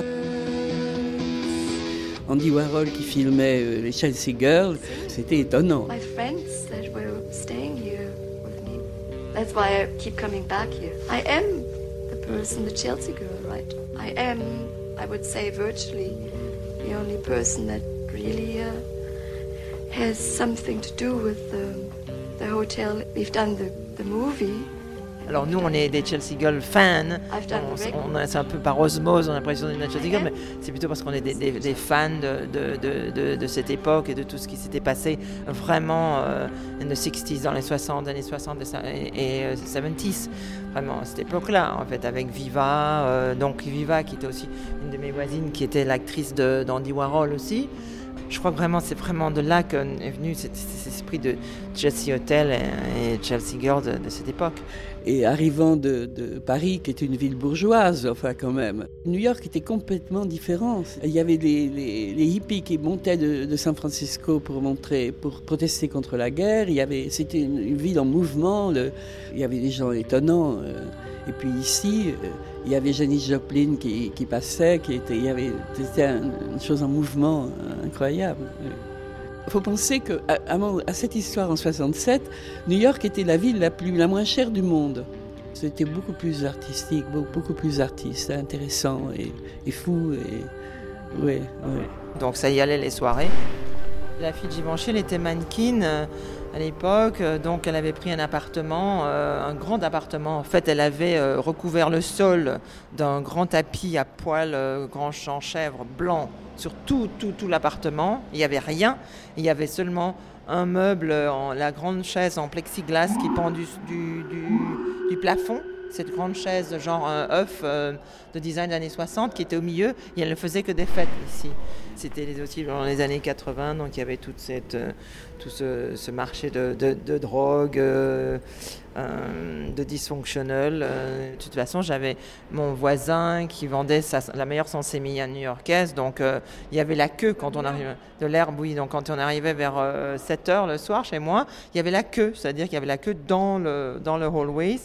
Andy Warhol qui filmait euh, les Chelsea Girls, c'était étonnant. My friends that were staying here with me. That's why I keep coming back here. I am the person, the Chelsea girl, right? I am, I would say, virtually the only person that really uh, has something to do with the, the hotel. We've done the, the movie. Alors nous, on est des Chelsea Girls fans, on, on a, c'est un peu par osmose, on a l'impression d'être Chelsea Girls, mais c'est plutôt parce qu'on est des, des, des fans de, de, de, de, de cette époque et de tout ce qui s'était passé vraiment euh, in the sixties, dans les soixante, années soixante et, et euh, soixante-dix, vraiment à cette époque-là, en fait, avec Viva, euh, donc Viva qui était aussi une de mes voisines, qui était l'actrice de, d'Andy Warhol aussi. Je crois que vraiment, c'est vraiment de là qu'est venu cet, cet esprit de Chelsea Hotel et, et Chelsea Girls de, de cette époque. Et arrivant de, de Paris, qui était une ville bourgeoise, enfin quand même, New York était complètement différent. Il y avait les, les, les hippies qui montaient de, de San Francisco pour montrer, pour protester contre la guerre. Il y avait, c'était une, une ville en mouvement. Le, il y avait des gens étonnants. Et puis ici, il y avait Janis Joplin qui, qui passait, qui était, il y avait, c'était une chose en mouvement incroyable. Il faut penser qu'à à, à cette histoire en soixante-sept, New York était la ville la, plus, la moins chère du monde. C'était beaucoup plus artistique, beaucoup, beaucoup plus artiste, intéressant et, et fou. Et, ouais, ouais. Donc ça y allait les soirées. La fille de Givenchy, elle était mannequin euh, à l'époque, euh, donc elle avait pris un appartement, euh, un grand appartement. En fait, elle avait euh, recouvert le sol d'un grand tapis à poil, euh, grand champ chèvre blanc sur tout, tout, tout l'appartement. Il n'y avait rien, il y avait seulement un meuble, en, la grande chaise en plexiglas qui pend du, du, du, du plafond. Cette grande chaise, genre un œuf euh, de design des années soixante qui était au milieu, et elle ne faisait que des fêtes ici. C'était aussi dans les années quatre-vingts, donc il y avait toute cette, euh, tout ce, ce marché de, de, de drogue, euh, euh, de dysfonctionnel. Euh, de toute façon, j'avais mon voisin qui vendait sa, la meilleure sensémilla new-yorkaise, donc euh, il y avait la queue quand on arrivait, de l'herbe, oui, donc quand on arrivait vers euh, sept heures le soir chez moi, il y avait la queue, c'est-à-dire qu'il y avait la queue dans le, dans le hallways.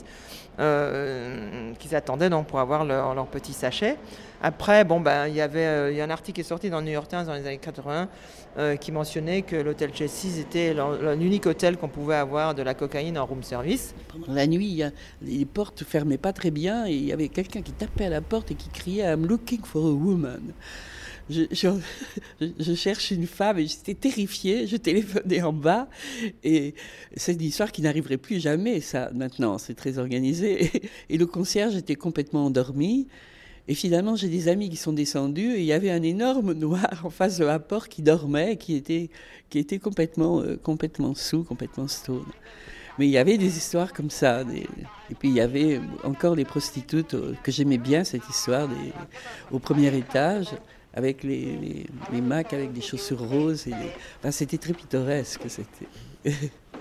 Euh, qu'ils attendaient donc pour avoir leur, leur petit sachet. Après, bon, ben, il y avait euh, il y a un article qui est sorti dans le New York Times dans les années quatre-vingts euh, qui mentionnait que l'hôtel Chelsea's était l'unique hôtel qu'on pouvait avoir de la cocaïne en room service. Pendant la nuit, il y a, les portes ne fermaient pas très bien et il y avait quelqu'un qui tapait à la porte et qui criait « I'm looking for a woman ». Je, je, je cherche une femme et j'étais terrifiée, je téléphonais en bas et c'est une histoire qui n'arriverait plus jamais, ça, maintenant, c'est très organisé. Et, et le concierge était complètement endormi et finalement j'ai des amis qui sont descendus et il y avait un énorme noir en face de la porte qui dormait, qui était, qui était complètement, euh, complètement saoul, complètement stone. Mais il y avait des histoires comme ça. Des... Et puis il y avait encore les prostituées, que j'aimais bien cette histoire, des... au premier étage, avec les, les, les Macs avec des chaussures roses. Et les... enfin, c'était très pittoresque. C'était...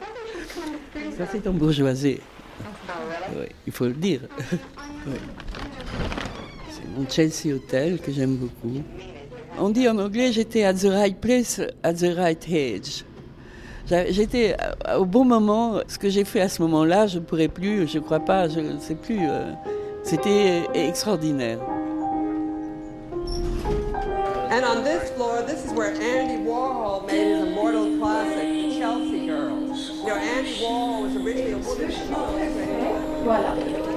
Ça, c'est embourgeoisé. Oui, il faut le dire. Oui. C'est mon Chelsea Hotel que j'aime beaucoup. On dit en anglais, j'étais at the right place, at the right age. J'étais au bon moment. Ce que j'ai fait à ce moment-là, je ne pourrais plus, je ne crois pas, je ne sais plus. Euh, c'était extraordinaire. And on this floor, this is where Andy Warhol made his immortal classic, Chelsea Girls. You know, Andy Warhol was originally a woman. Voilà.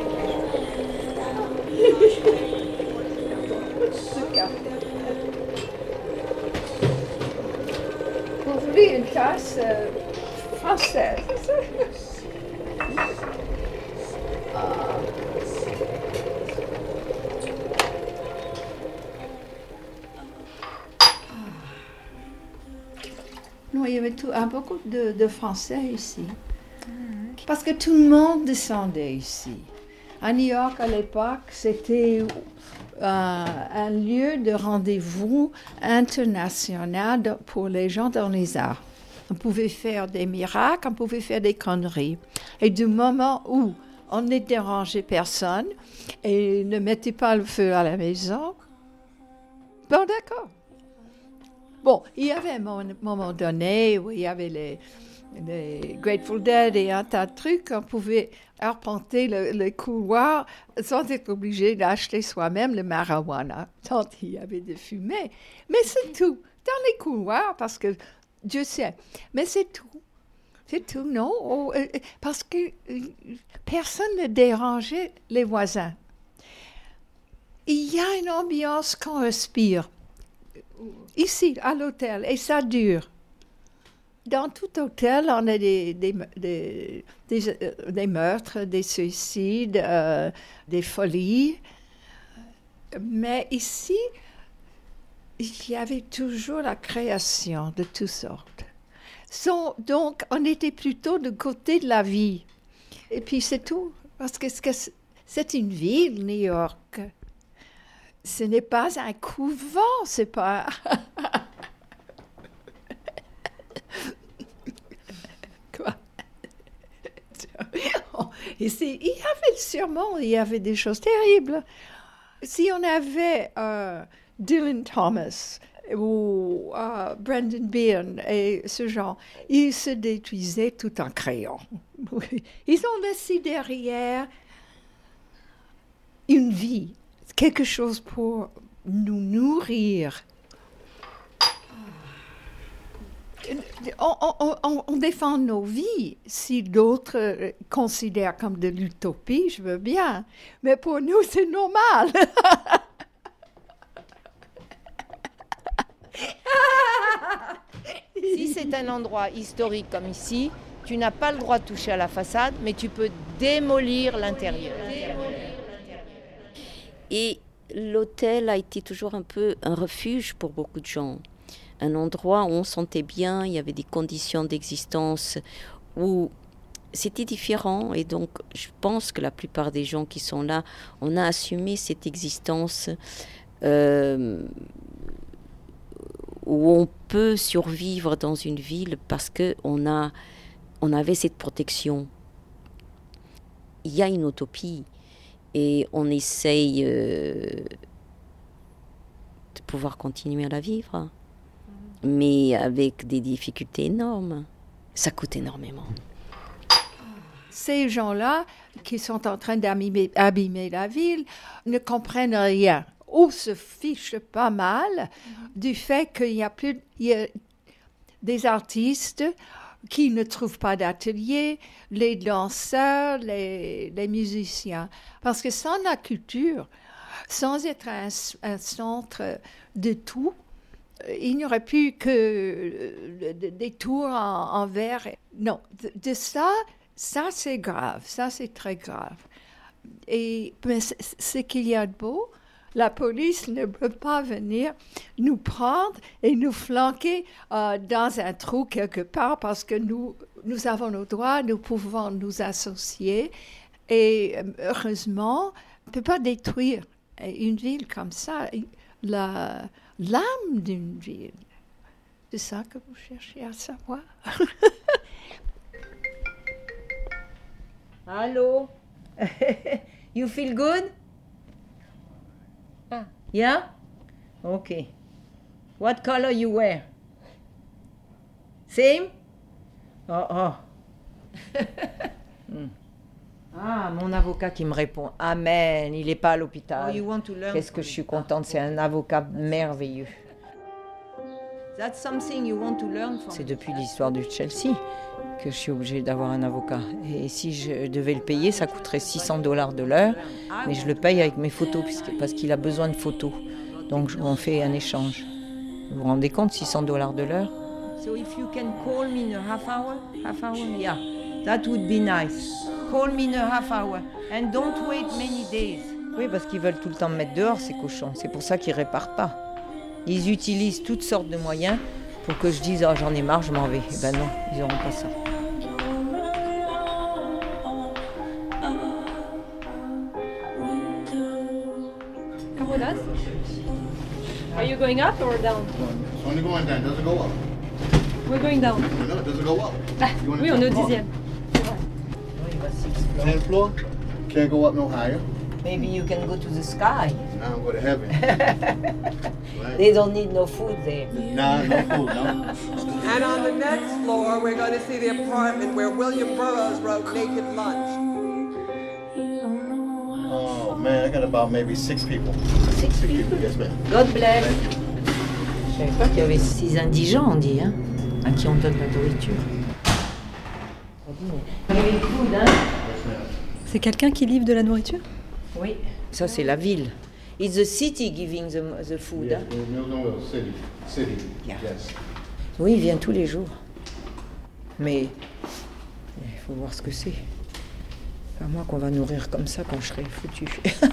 Vous voulez une tasse euh, française? ah. Non, il y avait tout, un, beaucoup de, de Français ici. Mm-hmm. Parce que tout le monde descendait ici. À New York, à l'époque, c'était euh, un lieu de rendez-vous international pour les gens dans les arts. On pouvait faire des miracles, on pouvait faire des conneries. Et du moment où on ne dérangeait personne et ne mettait pas le feu à la maison, bon, d'accord. Bon, il y avait un moment donné où il y avait les, les Grateful Dead et un tas de trucs. On pouvait arpenter le, le couloir sans être obligé d'acheter soi-même le marijuana, tant il y avait de fumée. Mais c'est tout. Dans les couloirs, parce que Dieu sait. Mais c'est tout. C'est tout, non? Oh, euh, parce que euh, personne ne dérangeait les voisins. Il y a une ambiance qu'on respire. Ici, à l'hôtel, et ça dure. Dans tout hôtel, on a des, des, des, des, euh, des meurtres, des suicides, euh, des folies. Mais ici, il y avait toujours la création de toutes sortes. So, donc, on était plutôt du côté de la vie. Et puis, c'est tout. Parce que c'est une ville, New York. Ce n'est pas un couvent, c'est pas... Quoi? Ici, il y avait sûrement, il y avait des choses terribles. Si on avait euh, Dylan Thomas ou euh, Brendan Byrne et ce genre, ils se détruisaient tout en créant. Ils ont laissé derrière une vie. Quelque chose pour nous nourrir. On, on, on, on défend nos vies. Si d'autres considèrent comme de l'utopie, je veux bien. Mais pour nous, c'est normal. Si c'est un endroit historique comme ici, tu n'as pas le droit de toucher à la façade, mais tu peux démolir l'intérieur. Et l'hôtel a été toujours un peu un refuge pour beaucoup de gens. Un endroit où on sentait bien, il y avait des conditions d'existence où c'était différent. Et donc, je pense que la plupart des gens qui sont là, on a assumé cette existence euh, où on peut survivre dans une ville parce qu'on a, on avait cette protection. Il y a une utopie et on essaye euh, de pouvoir continuer à la vivre, mais avec des difficultés énormes. Ça coûte énormément. Ces gens-là qui sont en train d'abîmer abîmer la ville ne comprennent rien ou se fichent pas mal du fait qu'il y a plus il y a des artistes qui ne trouvent pas d'atelier, les danseurs, les, les musiciens. Parce que sans la culture, sans être un, un centre de tout, il n'y aurait plus que des tours en, en verre. Non, de, de ça, ça c'est grave, ça c'est très grave. Et mais ce qu'il y a de beau, la police ne peut pas venir nous prendre et nous flanquer euh, dans un trou quelque part parce que nous, nous avons nos droits, nous pouvons nous associer. Et heureusement, on ne peut pas détruire une ville comme ça, la, l'âme d'une ville. C'est ça que vous cherchez à savoir. Allô? You feel good? Ah. Yeah? Okay. What color you wear? Same? Oh, oh. mm. Ah, mon avocat qui me répond. Amen, il n'est pas à l'hôpital. Oh, you want to learn. Qu'est-ce que je suis contente, c'est un avocat merveilleux. That's something you want to learn from. C'est depuis l'histoire du Chelsea que je suis obligée d'avoir un avocat. Et si je devais le payer, ça coûterait six cents dollars de l'heure, mais je le paye avec mes photos puisque, parce qu'il a besoin de photos. Donc on fait un échange. Vous vous rendez compte, six cents dollars de l'heure? So if you can call me in a half hour, half hour, yeah, that would be nice. Call me in a half hour and don't wait many days. Oui, parce qu'ils veulent tout le temps me mettre dehors, ces cochons. C'est pour ça qu'ils réparent pas. Ils utilisent toutes sortes de moyens pour que je dise oh, j'en ai marre, je m'en vais. Eh ben non, ils n'auront pas ça. Come with us? Are you going up or down? It's only going down, it doesn't go up. We're going down. No, it doesn't go up. Ah, oui, on est au dixième. tenth floor, can't go up no higher. Maybe you can go to the sky. Now I'm going to heaven. Right. They don't need no food there. Nah, no food, no. And on the next floor, we're going to see the apartment where William Burroughs wrote Naked Lunch. Oh, man, I got about maybe six people. Six, six people? Yes, ma'am. God bless. Je savais pas qu'il y avait six indigents, on dit, hein, à qui on donne la nourriture. Food, hein? C'est quelqu'un qui livre de la nourriture? Oui, ça c'est la ville. It's the city giving the, the food. Yes, hein? no, no, no, city, city, yeah. Yes. Oui, il vient tous les jours. Mais il faut voir ce que c'est. Pas moi qu'on va nourrir comme ça quand je serai foutu.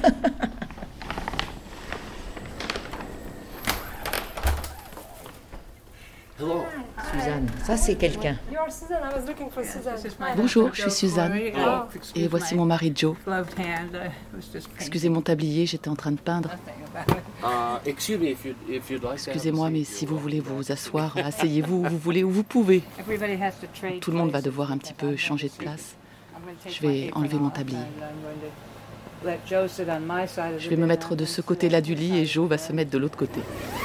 Hello. Suzanne, ça c'est quelqu'un. Bonjour, je suis Suzanne et voici mon mari Joe. Excusez mon tablier, j'étais en train de peindre. Excusez-moi, mais si vous voulez vous asseoir, asseyez-vous où vous voulez, où vous pouvez. Tout le monde va devoir un petit peu changer de place. Je vais enlever mon tablier. Je vais me mettre de ce côté-là du lit et Joe va se mettre de l'autre côté.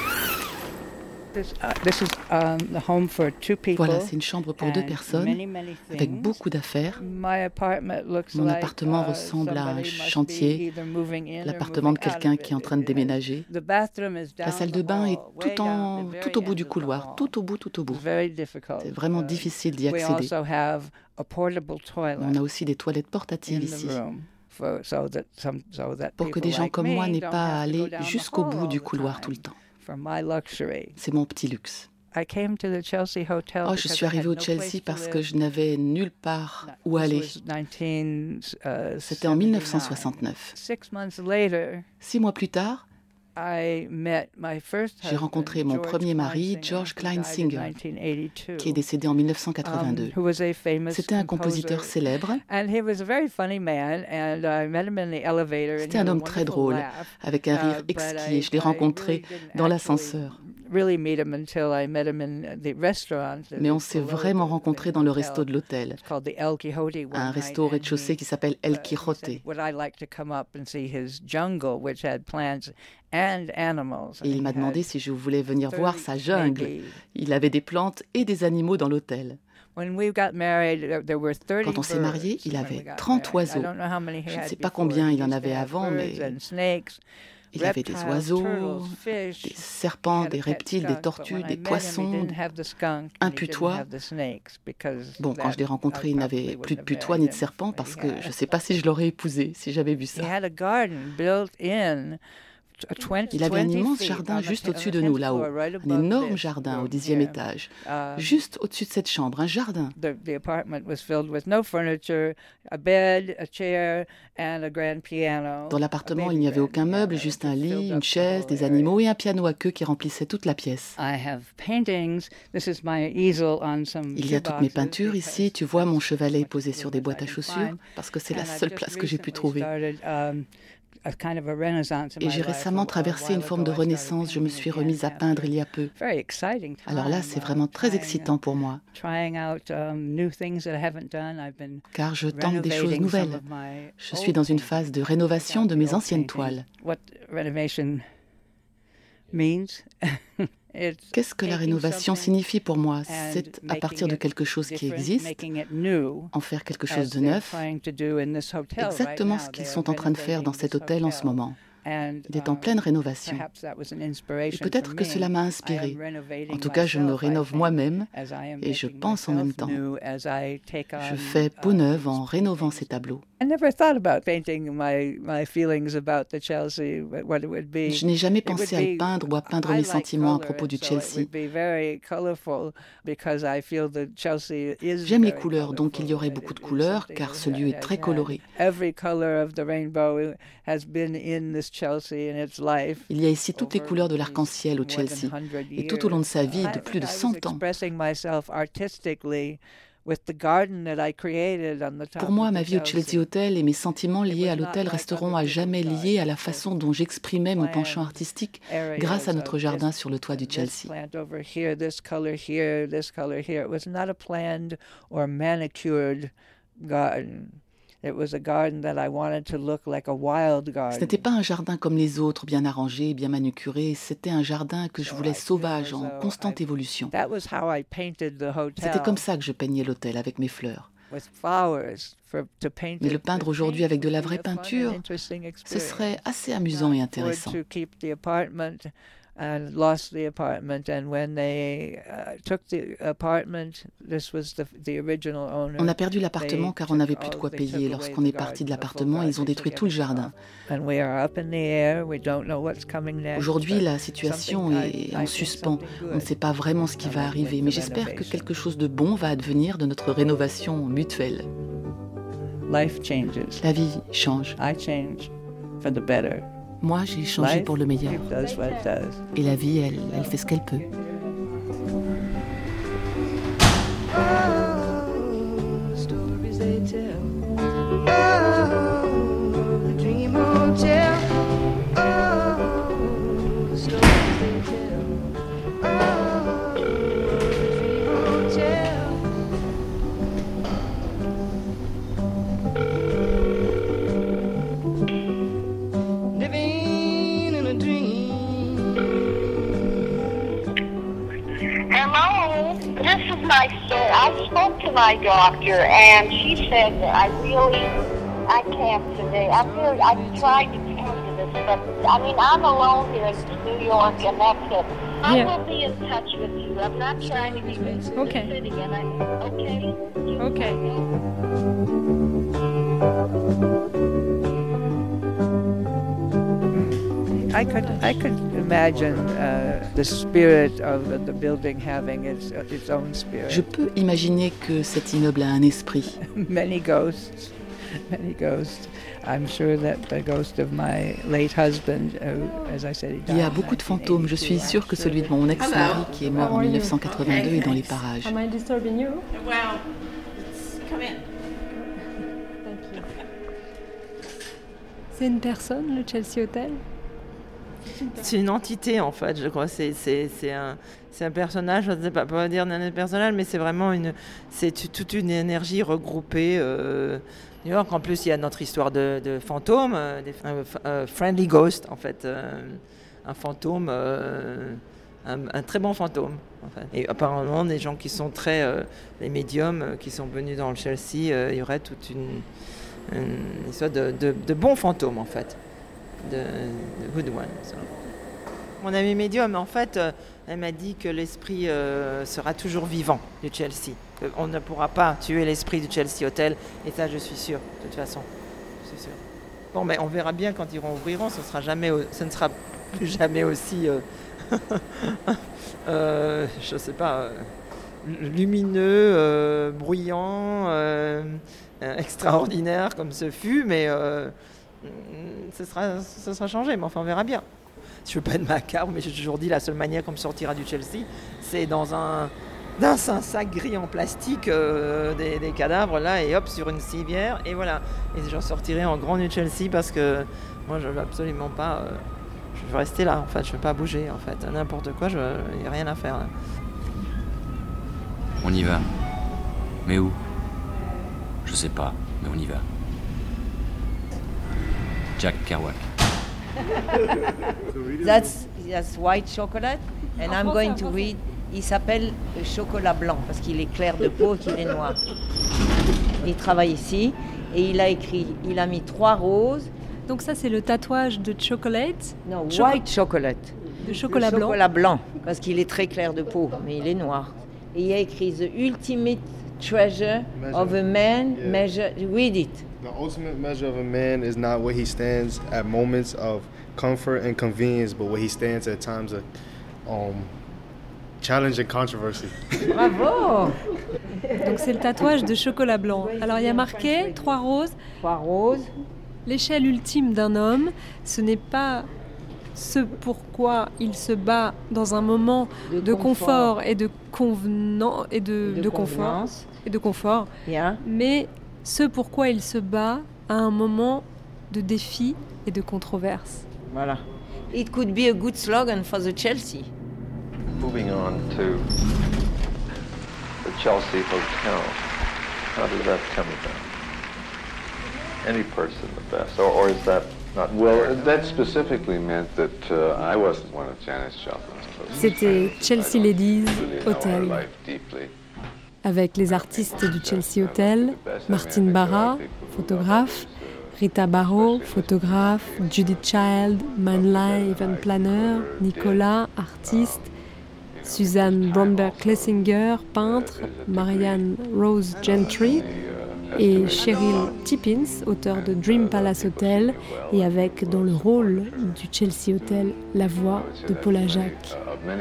Voilà, c'est une chambre pour deux personnes, avec beaucoup d'affaires. Mon appartement ressemble à un chantier, l'appartement de quelqu'un qui est en train de déménager. La salle de bain est tout, en, tout au bout du couloir, tout au bout, tout au bout. C'est vraiment difficile d'y accéder. On a aussi des toilettes portatives ici, pour que des gens comme moi n'aient pas à aller jusqu'au bout du couloir tout le temps. C'est mon petit luxe. Oh, je suis arrivée au Chelsea parce que je n'avais nulle part où aller. C'était en mille neuf cent soixante-neuf. Six mois plus tard, j'ai rencontré mon premier mari, George Kleinsinger, qui est décédé en mille neuf cent quatre-vingt-deux. C'était un compositeur célèbre. C'était un homme très drôle, avec un rire exquis. Je l'ai rencontré dans l'ascenseur. Mais on s'est vraiment rencontrés dans le resto de l'hôtel, un resto au rez-de-chaussée qui s'appelle El Quijote. Et il m'a demandé si je voulais venir voir sa jungle. Il avait des plantes et des animaux dans l'hôtel. Quand on s'est mariés, il avait trente oiseaux. Je ne sais pas combien il en avait avant, mais il y avait des oiseaux, des serpents, des reptiles, des tortues, des poissons, un putois. Bon, quand je l'ai rencontré, il n'avait plus de putois ni de serpents parce que je ne sais pas si je l'aurais épousé, si j'avais vu ça. Il avait un immense jardin juste au-dessus de nous, là-haut. Un énorme jardin au dixième étage. Juste au-dessus de cette chambre, un jardin. Dans l'appartement, il n'y avait aucun meuble, juste un lit, une chaise, des animaux et un piano à queue qui remplissait toute la pièce. Il y a toutes mes peintures ici. Tu vois mon chevalet posé sur des boîtes à chaussures parce que c'est la seule place que j'ai pu trouver. Et j'ai récemment traversé une forme de renaissance. Je me suis remise à peindre il y a peu. Alors là, c'est vraiment très excitant pour moi. Car je tente des choses nouvelles. Je suis dans une phase de rénovation de mes anciennes toiles. Qu'est-ce que la rénovation signifie pour moi? C'est à partir de quelque chose qui existe, en faire quelque chose de neuf, exactement ce qu'ils sont en train de faire dans cet hôtel en ce moment. Il est en pleine rénovation. Et peut-être que cela m'a inspiré. En tout cas, je me rénove moi-même et je pense en même temps. Je fais peau neuve en rénovant ces tableaux. Je n'ai jamais pensé à le peindre ou à peindre mes sentiments à propos du Chelsea. J'aime les couleurs, donc il y aurait beaucoup de couleurs, car ce lieu est très coloré. Il y a ici toutes les couleurs de l'arc-en-ciel au Chelsea, et tout au long de sa vie, de plus de cent ans. Pour moi, ma vie au Chelsea Hotel et mes sentiments liés à l'hôtel resteront à jamais liés à la façon dont j'exprimais mon penchant artistique grâce à notre jardin sur le toit du Chelsea. Ce n'était pas un jardin comme les autres, bien arrangé, bien manucuré. C'était un jardin que je voulais sauvage, en constante évolution. C'était comme ça que je peignais l'hôtel, avec mes fleurs. Mais le peindre aujourd'hui avec de la vraie peinture, ce serait assez amusant et intéressant. And lost the apartment, and when they uh, took the apartment, this was the, the original owner. On a perdu l'appartement car on n'avait plus de quoi payer. Lorsqu'on est parti de l'appartement, ils ont détruit tout le jardin. Aujourd'hui, la situation est en suspens. On ne sait pas vraiment ce qui va arriver, mais j'espère que quelque chose de bon va advenir de notre rénovation mutuelle. La vie change. I change for the better. Moi, j'ai changé pour le meilleur. Et la vie, elle, elle fait ce qu'elle peut. I spoke to my doctor, and she said that I really, I can't today. I'm really, I'm trying to tell you this, but I mean, I'm alone here in New York, and that's it. I yeah. will be in touch with you. I'm not trying to be in okay. the city, and I, okay? Okay. I could, I could Je peux imaginer que cet immeuble a un esprit. Many ghosts, many ghosts. I'm sure that the ghost of my late husband, who, as I said, he died. Il y a beaucoup de fantômes. Je suis sûre que celui de mon ex-mari, qui est mort en dix-neuf cent quatre-vingt-deux, est dans les parages. Am I disturbing you? Well, come in. C'est une personne, le Chelsea Hotel? C'est une entité, en fait, je crois. C'est, c'est, c'est, un, c'est un personnage, je ne sais pas, pas dire un personnage, mais c'est vraiment une, c'est toute une énergie regroupée. Euh, New York, en plus, il y a notre histoire de, de fantômes, euh, des euh, euh, friendly ghost, en fait. Euh, un fantôme, euh, un, un très bon fantôme, en fait. Et apparemment, des gens qui sont très... Euh, les médiums euh, qui sont venus dans le Chelsea, euh, il y aurait toute une... une histoire de, de, de bons fantômes, en fait. De, de good ones. So. Mon amie médium, en fait, euh, elle m'a dit que l'esprit euh, sera toujours vivant du Chelsea. On ne pourra pas tuer l'esprit du Chelsea Hotel, et ça, je suis sûre, de toute façon. Je suis sûre. Bon, mais on verra bien quand ils rouvriront, ce sera jamais, ce ne sera plus jamais aussi, euh, euh, je sais pas, euh, lumineux, euh, bruyant, euh, euh, extraordinaire comme ce fut, mais euh, ce sera, ce sera changé, mais enfin, on verra bien. Je ne veux pas être macabre, mais j'ai toujours dit la seule manière qu'on me sortira du Chelsea, c'est dans un, dans un sac gris en plastique, euh, des, des cadavres là, et hop, sur une civière, et voilà. Et j'en sortirai en grand du Chelsea parce que moi, je ne veux absolument pas. Euh, je veux rester là, en fait, je ne veux pas bouger, en fait. N'importe quoi, il n'y a rien à faire. Là. On y va. Mais où? Je sais pas, mais on y va. Jack Kerouac. That's, that's white chocolate, and I'm going to read. Il s'appelle chocolat blanc parce qu'il est clair de peau et qu'il est noir. Il travaille ici et il a écrit, il a mis trois roses. Donc ça c'est le tatouage de chocolate. Non, Choco- white chocolate. De chocolat Le blanc. Chocolat blanc parce qu'il est très clair de peau, mais il est noir. Et il y a écrit The ultimate treasure measure. of a man. Yeah. Measure. Read it. The ultimate measure of a man is not what he stands at moments of comfort and convenience, but what he stands at times of um, challenge and controversy. Bravo! Donc c'est le tatouage de chocolat blanc. Alors il y a marqué trois roses. Trois roses. L'échelle ultime d'un homme, ce n'est pas ce pourquoi il se bat dans un moment de, de confort. confort et de convenant et de, de, de confort et de confort, yeah. mais ce pourquoi il se bat à un moment de défi et de controverse. Voilà. It could be a good slogan for the Chelsea. Moving on to the Chelsea Hotel. How did that come about? Any person the best, or, or is that not? Well, that specifically meant that uh, I wasn't one of Janis Joplin's. C'était Chelsea Ladies Hotel. Avec les artistes du Chelsea Hotel, Martine Barra, photographe, Rita Barrow, photographe, Judith Child, Manley Event Planner, Nicolas, artiste, Suzanne Bromberg-Klessinger, peintre, Marianne Rose Gentry et Cheryl Tippins, auteur de Dream Palace Hotel, et avec dans le rôle du Chelsea Hotel la voix de Paula Jacques.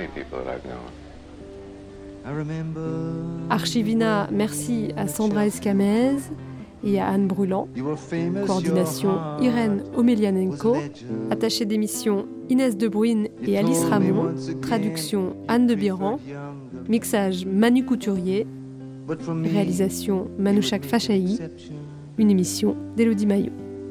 Archivina, merci à Sandra Escamez et à Anne Brûlant. Coordination Irène Omelianenko. Attachée d'émission Inès De Bruyne et Alice Ramon. Traduction Anne de Biran. Mixage Manu Couturier. Réalisation Manouchak Fachaï. Une émission d'Élodie Maillot.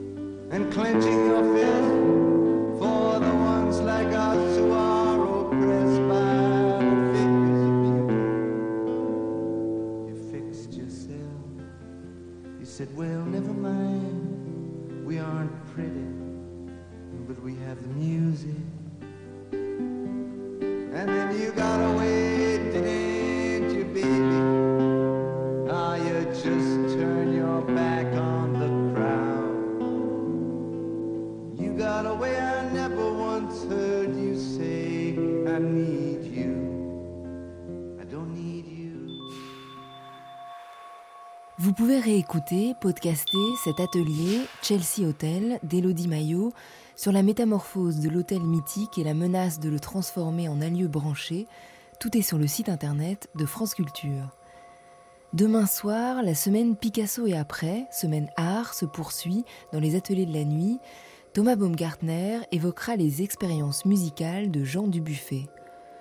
Said, well, never mind, we aren't pretty, but we have the music. And then you got away, didn't you, baby? Ah, you just turn your back on the crowd. You got away, I never once heard you say, I need you. I don't need you. Vous pouvez réécouter, podcaster cet atelier Chelsea Hotel d'Élodie Maillot sur la métamorphose de l'hôtel mythique et la menace de le transformer en un lieu branché. Tout est sur le site internet de France Culture. Demain soir, la semaine Picasso et après, semaine art, se poursuit dans les ateliers de la nuit. Thomas Baumgartner évoquera les expériences musicales de Jean Dubuffet.